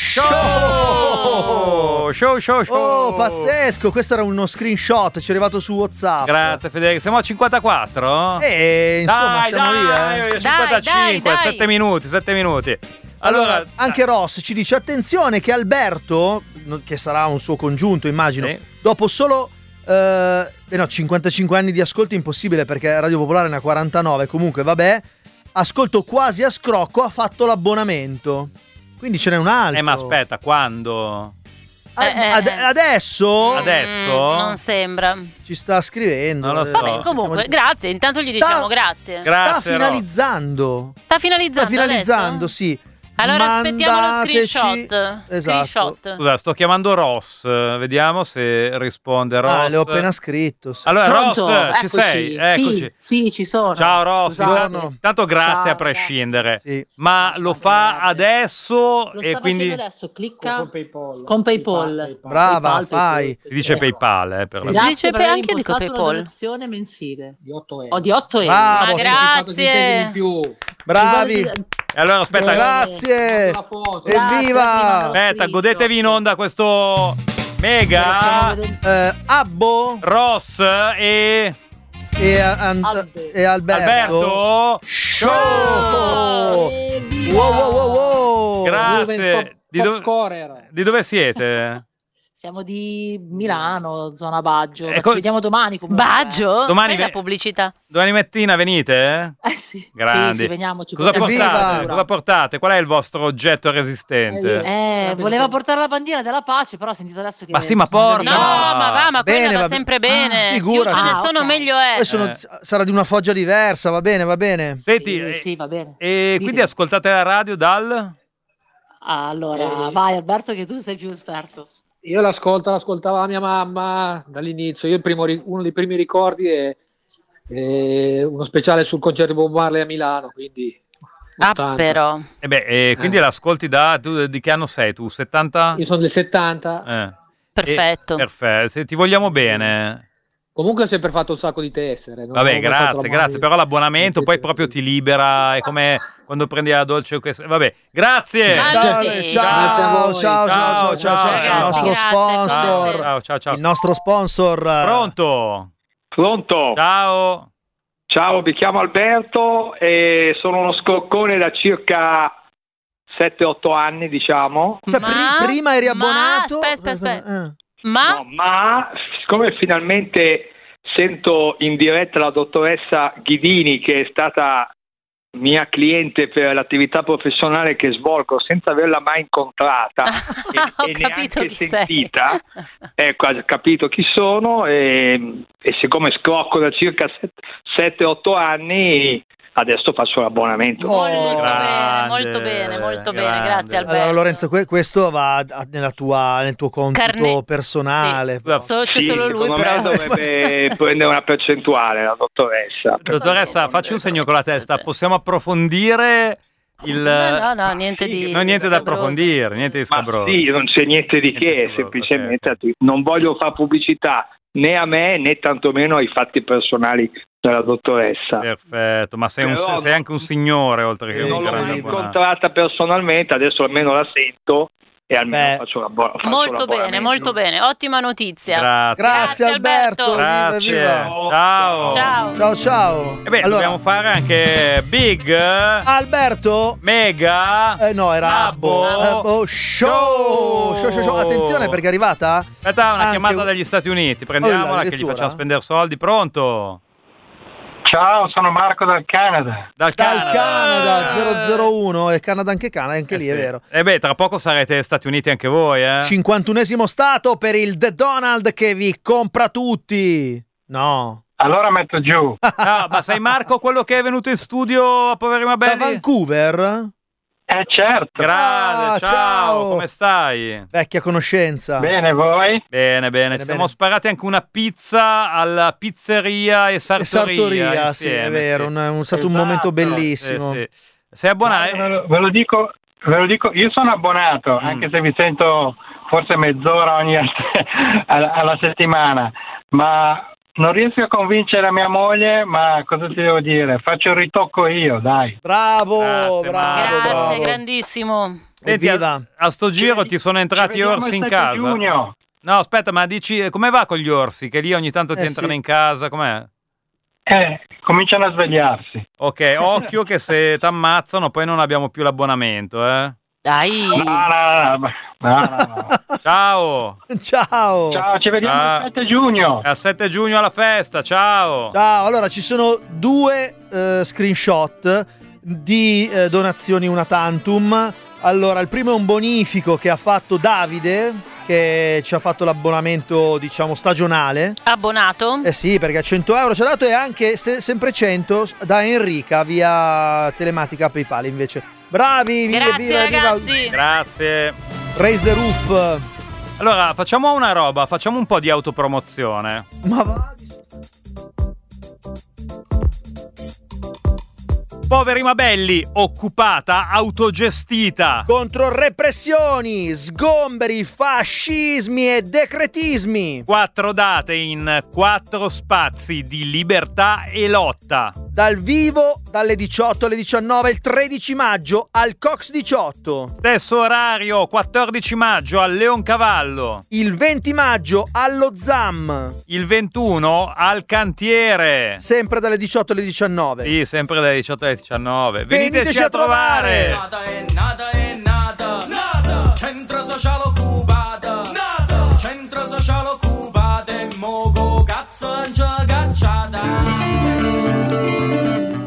Show. Show, show, show. Oh, pazzesco, questo era uno screenshot, ci è arrivato su WhatsApp. Grazie Federica. Siamo a cinquantaquattro? Eh, insomma, dai, siamo dai, lì, eh. cinquantacinque, dai, dai. sette minuti, sette minuti. Allora, Allora, anche Ross ci dice attenzione che Alberto, no- che sarà un suo congiunto immagino, Sì. dopo solo eh, eh no, cinquantacinque anni di ascolto impossibile perché Radio Popolare ne ha quarantanove, comunque vabbè, ascolto quasi a scrocco, ha fatto l'abbonamento. Quindi ce n'è un altro. Eh, ma aspetta, quando? Ah, Eh, eh, ad- eh. adesso Adesso? Mm, non sembra. ci sta scrivendo. Non lo so. Vabbè, comunque, grazie. Intanto gli Sta- diciamo grazie. Sta Grazie, Ross. finalizzando. Sta finalizzando. Sta finalizzando, adesso? sì. Allora aspettiamo lo Mandateci- screenshot. Esatto. Screenshot. Scusa, sto chiamando Ross. eh, Vediamo se risponde Ross. Ah, le ho appena scritto. sì. Allora, Pronto? Ross, ci Eccoci. sei? Eccoci. Sì, sì, ci sono. Ciao Ross, Scusate. intanto, intanto grazie Ciao, a prescindere. Sì. Ma lo fa adesso Lo e sta quindi facendo adesso, clicca Con PayPal. con PayPal. Brava, PayPal, fai. si dice PayPal, eh, per la... Si Grazie dice per pay- aver anche io dico impostato una PayPal. donazione mensile Di otto euro. o di otto euro. Bravo. Ma grazie. Di più. Bravi. E allora aspetta, Eh, Grazie. La foto. Evviva. aspetta, godetevi in onda questo mega Eh, Abbo Ross e e, An- Albe- e Alberto. Alberto Show. Evviva! Wow, wow, wow, wow. Grazie. Di, Top do- scorer. di dove siete? Siamo di Milano, zona Baggio. Ecco- Ci vediamo domani comunque. Baggio? Domani Fai ve- la pubblicità. Domani mattina venite? Eh sì. Grandi. Sì, sì, veniamo, ci Cosa portiamo portate? la cultura. Cosa portate? Qual è il vostro oggetto resistente? Eh, voleva portare la bandiera della pace, però ho sentito adesso che... Ma sì, ma ci sono porca! degli- No, ma va, ma Bene, quella va va- sempre bene. Ah, Più figurati. ce ne Ah, sono, ok. meglio è. Poi sono- Eh. sarà di una foggia diversa, va bene, va bene. Senti, Sì, eh, sì, va bene. e quindi ascoltate la radio dal... Allora, vai Alberto che tu sei più esperto. Io l'ascolto, l'ascoltava mia mamma dall'inizio. Io il primo ri- uno dei primi ricordi è, è uno speciale sul concerto di Bob Marley a Milano, quindi Ah, ottanta. però. E beh, e quindi Eh. l'ascolti da... Tu, di che anno sei tu? settanta? Io sono del settanta. Eh. Perfetto. E- perfetto, se ti vogliamo bene. Comunque ho sempre fatto un sacco di tessere. non Vabbè, ho mai fatto la grazie, mano grazie. di- Però l'abbonamento poi proprio ti libera. È come quando prendi la dolce. quest- Vabbè, grazie. Ciao, Salve. ciao, Grazie a ciao, voi. ciao, ciao, ciao, ciao, ciao. Grazie, Il nostro grazie, sponsor. grazie. Ciao, ciao, ciao. Il nostro sponsor. Pronto? Pronto? Ciao. Ciao, mi chiamo Alberto e sono uno scoccone da circa sette otto anni, diciamo. Cioè, pri- Ma- prima eri ma- abbonato. aspetta, aspetta, aspetta. Eh. Ma No, ma siccome finalmente sento in diretta la dottoressa Ghidini, che è stata mia cliente per l'attività professionale che svolgo senza averla mai incontrata ho e, e capito neanche chi sei. sentita, ecco, ha capito chi sono e, e siccome scrocco da circa sette otto anni adesso faccio l'abbonamento. Oh, molto bene, grande, molto bene, molto bene. grande. Grazie Alberto. Allora, Lorenzo, que- questo va a- nella tua, nel tuo conto Carne- personale. Sì. però. Solo- c'è Sì, solo lui, secondo però. me dovrebbe prendere una percentuale la dottoressa. Dottoressa, facci un segno con la testa. Possiamo approfondire il... No, no, no, niente di... Non niente da scabroso. approfondire, niente di Ma scabroso. sì, non c'è niente di Niente che, scabroso, semplicemente non voglio fare pubblicità né a me né tantomeno ai fatti personali della dottoressa. Perfetto, ma sei, un- Però sei anche un signore oltre che Sì, un Non l'ho grande mai abbonato. incontrata personalmente, adesso almeno la sento e almeno Beh. faccio la buona. Molto bene, molto bene. Ottima notizia. Grazie. Grazie, Alberto. Viva, Grazie. viva. Ciao. Ciao. Ciao, ciao. E beh, allora, dobbiamo fare anche Big, Alberto. Mega. Eh, no, era Abbo. Abbo show. Show, show, show. Attenzione perché è arrivata. Aspetta, una Anche chiamata un- dagli Stati Uniti. Oh, Prendiamola che gli addirittura? facciamo spendere soldi. Pronto? Ciao, sono Marco dal Canada. Dal Dal Canada Eh. zero zero uno e Canada anche Canada, anche Eh lì sì. è vero. E beh, tra poco sarete Stati Uniti anche voi, eh? cinquantunesimo stato per il The Donald che vi compra tutti. No. Allora metto giù. Ah, ma sei Marco quello che è venuto in studio a Poverima Da Belli? Vancouver? Eh certo. Grande, Ah, ciao, ciao. come stai? Vecchia conoscenza. Bene, voi? Bene, bene, ci siamo bene. sparati anche una pizza alla pizzeria e E sartoria. sartoria, sì, insieme, è vero, sì. un- è stato un Esatto. momento Sì, bellissimo. sì. Sei abbonato? Ve lo, ve lo dico, ve lo dico, io sono abbonato, Mm. anche se vi sento forse mezz'ora ogni alla, alla settimana, ma non riesco a convincere mia moglie, ma cosa ti devo dire? Faccio il ritocco io, dai. Bravo, Grazie, bravo, Grazie, bravo. grandissimo. Senti, a, Evviva. a sto giro ti sono entrati Ci vediamo orsi il in sette casa? giugno. No, aspetta, ma dici eh, come va con gli orsi? Che lì ogni tanto ti Eh, entrano sì. in casa, com'è? Eh, cominciano a svegliarsi. Ok, occhio che se ti ammazzano poi non abbiamo più l'abbonamento, eh? Dai. No, no, no, no, no, no. Ciao! Ciao. Ciao, ci vediamo Ah. il sette giugno. Al sette giugno alla festa, ciao! Ciao, allora ci sono due eh, screenshot di eh, donazioni una tantum. Allora, il primo è un bonifico che ha fatto Davide, che ci ha fatto l'abbonamento, diciamo, stagionale. Abbonato? Eh sì, perché a cento euro ci ha dato e anche se- sempre cento da Enrica via telematica PayPal invece. Bravi, viva, Grazie viva, viva. ragazzi. Grazie! Raise the roof. Allora, facciamo una roba, facciamo un po' di autopromozione. Ma va. Poveri ma belli, occupata, autogestita. Contro repressioni, sgomberi, fascismi e decretismi. Quattro date in quattro spazi di libertà e lotta. Dal vivo dalle diciotto alle diciannove il tredici maggio al Cox diciotto. Stesso orario, quattordici maggio al Leoncavallo. Il venti maggio allo ZAM. Il ventuno al Cantiere. Sempre dalle diciotto alle diciannove. Sì, sempre dalle diciotto alle diciannove. Veniteci Veniteci a a trovare. Nada è nada è nada, nada. Centro sociale occupata, nada. Centro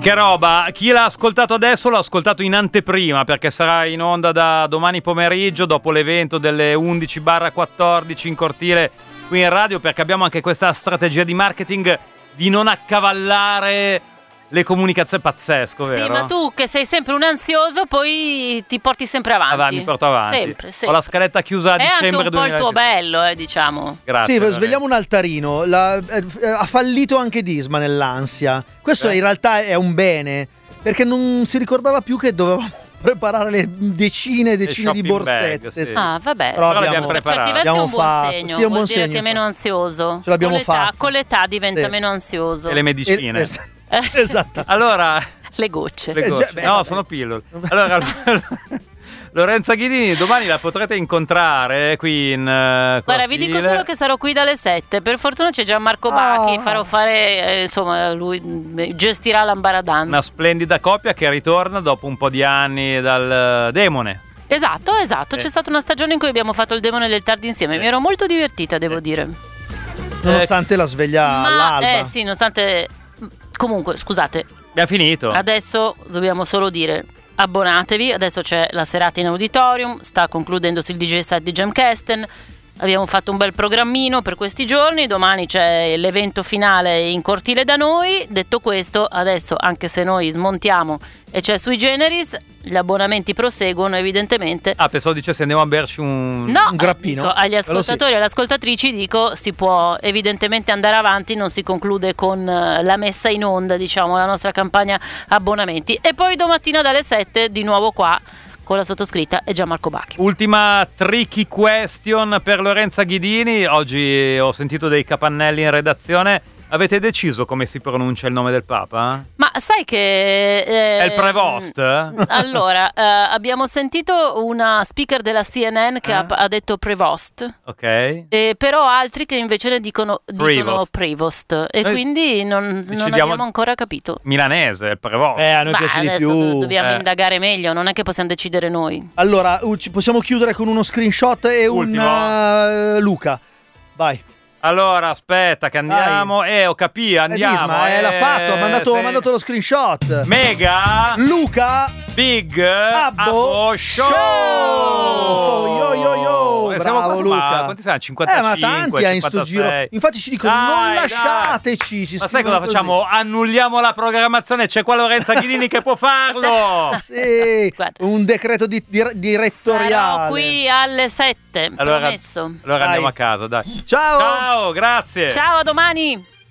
Che roba, chi l'ha ascoltato adesso l'ha ascoltato in anteprima, perché sarà in onda da domani pomeriggio dopo l'evento delle undici quattordici in cortile qui in radio, perché abbiamo anche questa strategia di marketing di non accavallare le comunicazioni. Pazzesco, vero? Sì, ma tu che sei sempre un ansioso, poi ti porti sempre avanti. Ah, vai, mi porto avanti. Sempre, sempre. Ho la scaletta chiusa a È dicembre anche un po' il tuo duemilaventisei. bello, eh, diciamo. Grazie. Sì, Lorenzo. svegliamo un altarino. La- eh, ha fallito anche Disma nell'ansia. Questo Eh. in realtà è un bene, perché non si ricordava più che dovevamo preparare le decine e decine di shopping borsette. bag, sì. sì. Ah, vabbè. Però Però abbiamo, l'abbiamo Per certi versi è abbiamo un buon fatto. segno, Sì, è un vuol buon dire segno, che è meno infatti. ansioso. Ce l'abbiamo con l'età, fatto. con l'età diventa Sì. meno ansioso. E le medicine. Es- esatto. Allora, Le gocce. le Eh, gocce. già, beh, no, vabbè. sono pillole. Allora, Lorenza Ghidini domani la potrete incontrare qui in uh, Guarda, vi dico cortile. solo che sarò qui dalle sette. Per fortuna c'è Gianmarco Ah. Bacchi. Farò fare, eh, insomma, lui mh, gestirà l'ambaradan. Una splendida coppia che ritorna dopo un po' di anni dal uh, demone. Esatto, esatto. Eh. C'è stata una stagione in cui abbiamo fatto il demone del tardi insieme. Mi ero molto divertita, devo dire. Nonostante la sveglia Ma, all'alba. eh sì, nonostante. Comunque, scusate, Abbiamo finito. adesso dobbiamo solo dire. Abbonatevi, adesso c'è la serata in auditorium, sta concludendosi il D J set di Jamcasten. Abbiamo fatto un bel programmino per questi giorni, domani c'è l'evento finale in cortile da noi. Detto questo, adesso anche se noi smontiamo e c'è sui generis, gli abbonamenti proseguono evidentemente. Ah, pensavo dicessi andiamo a berci un, No, un grappino. dico, agli Quello sì. ascoltatori e alle ascoltatrici dico si può evidentemente andare avanti, non si conclude con eh, la messa in onda, diciamo, la nostra campagna abbonamenti. E poi domattina dalle sette di nuovo qua con la sottoscritta e Gianmarco Bacchi. Ultima tricky question per Lorenza Ghidini. Oggi ho sentito dei capannelli in redazione. Avete deciso come si pronuncia il nome del Papa? Ma sai che... eh, È il Prevost? Allora, eh, abbiamo sentito una speaker della C N N che ha, ha detto Prevost, Ok. eh, però altri che invece ne dicono, dicono Prevost. Prevost. E Noi quindi non, non decidiamo- abbiamo ancora capito. Milanese, il Prevost. Eh, a noi Ma piace di adesso più. do- dobbiamo Eh. indagare meglio, non è che possiamo decidere noi. Allora, uh, ci possiamo chiudere con uno screenshot e Ultimo. un uh, Luca. Vai. Allora, aspetta che andiamo. Eh, ho capito, andiamo. Eh, Disma, eh, l'ha fatto, ha mandato, sì. ha mandato lo screenshot. Mega Luca Big Abbo Abbo Show. Oh, yo, yo, yo. Eh, siamo Bravo, quasi- Luca. ma quanti saranno? cinquantacinque, Eh, ma tanti hai in sto cinquantasei. giro. Infatti ci dicono Dai, non dai. lasciateci. Ci Ma sai scrivono cosa facciamo? Annulliamo la programmazione. C'è qua Lorenza Ghidini che può farlo. così. Sì, un decreto di, di, direttoriale. Sarò qui alle sette, Allora, promesso. allora Dai. andiamo a casa, dai. Ciao. Ciao, grazie. Ciao, a domani.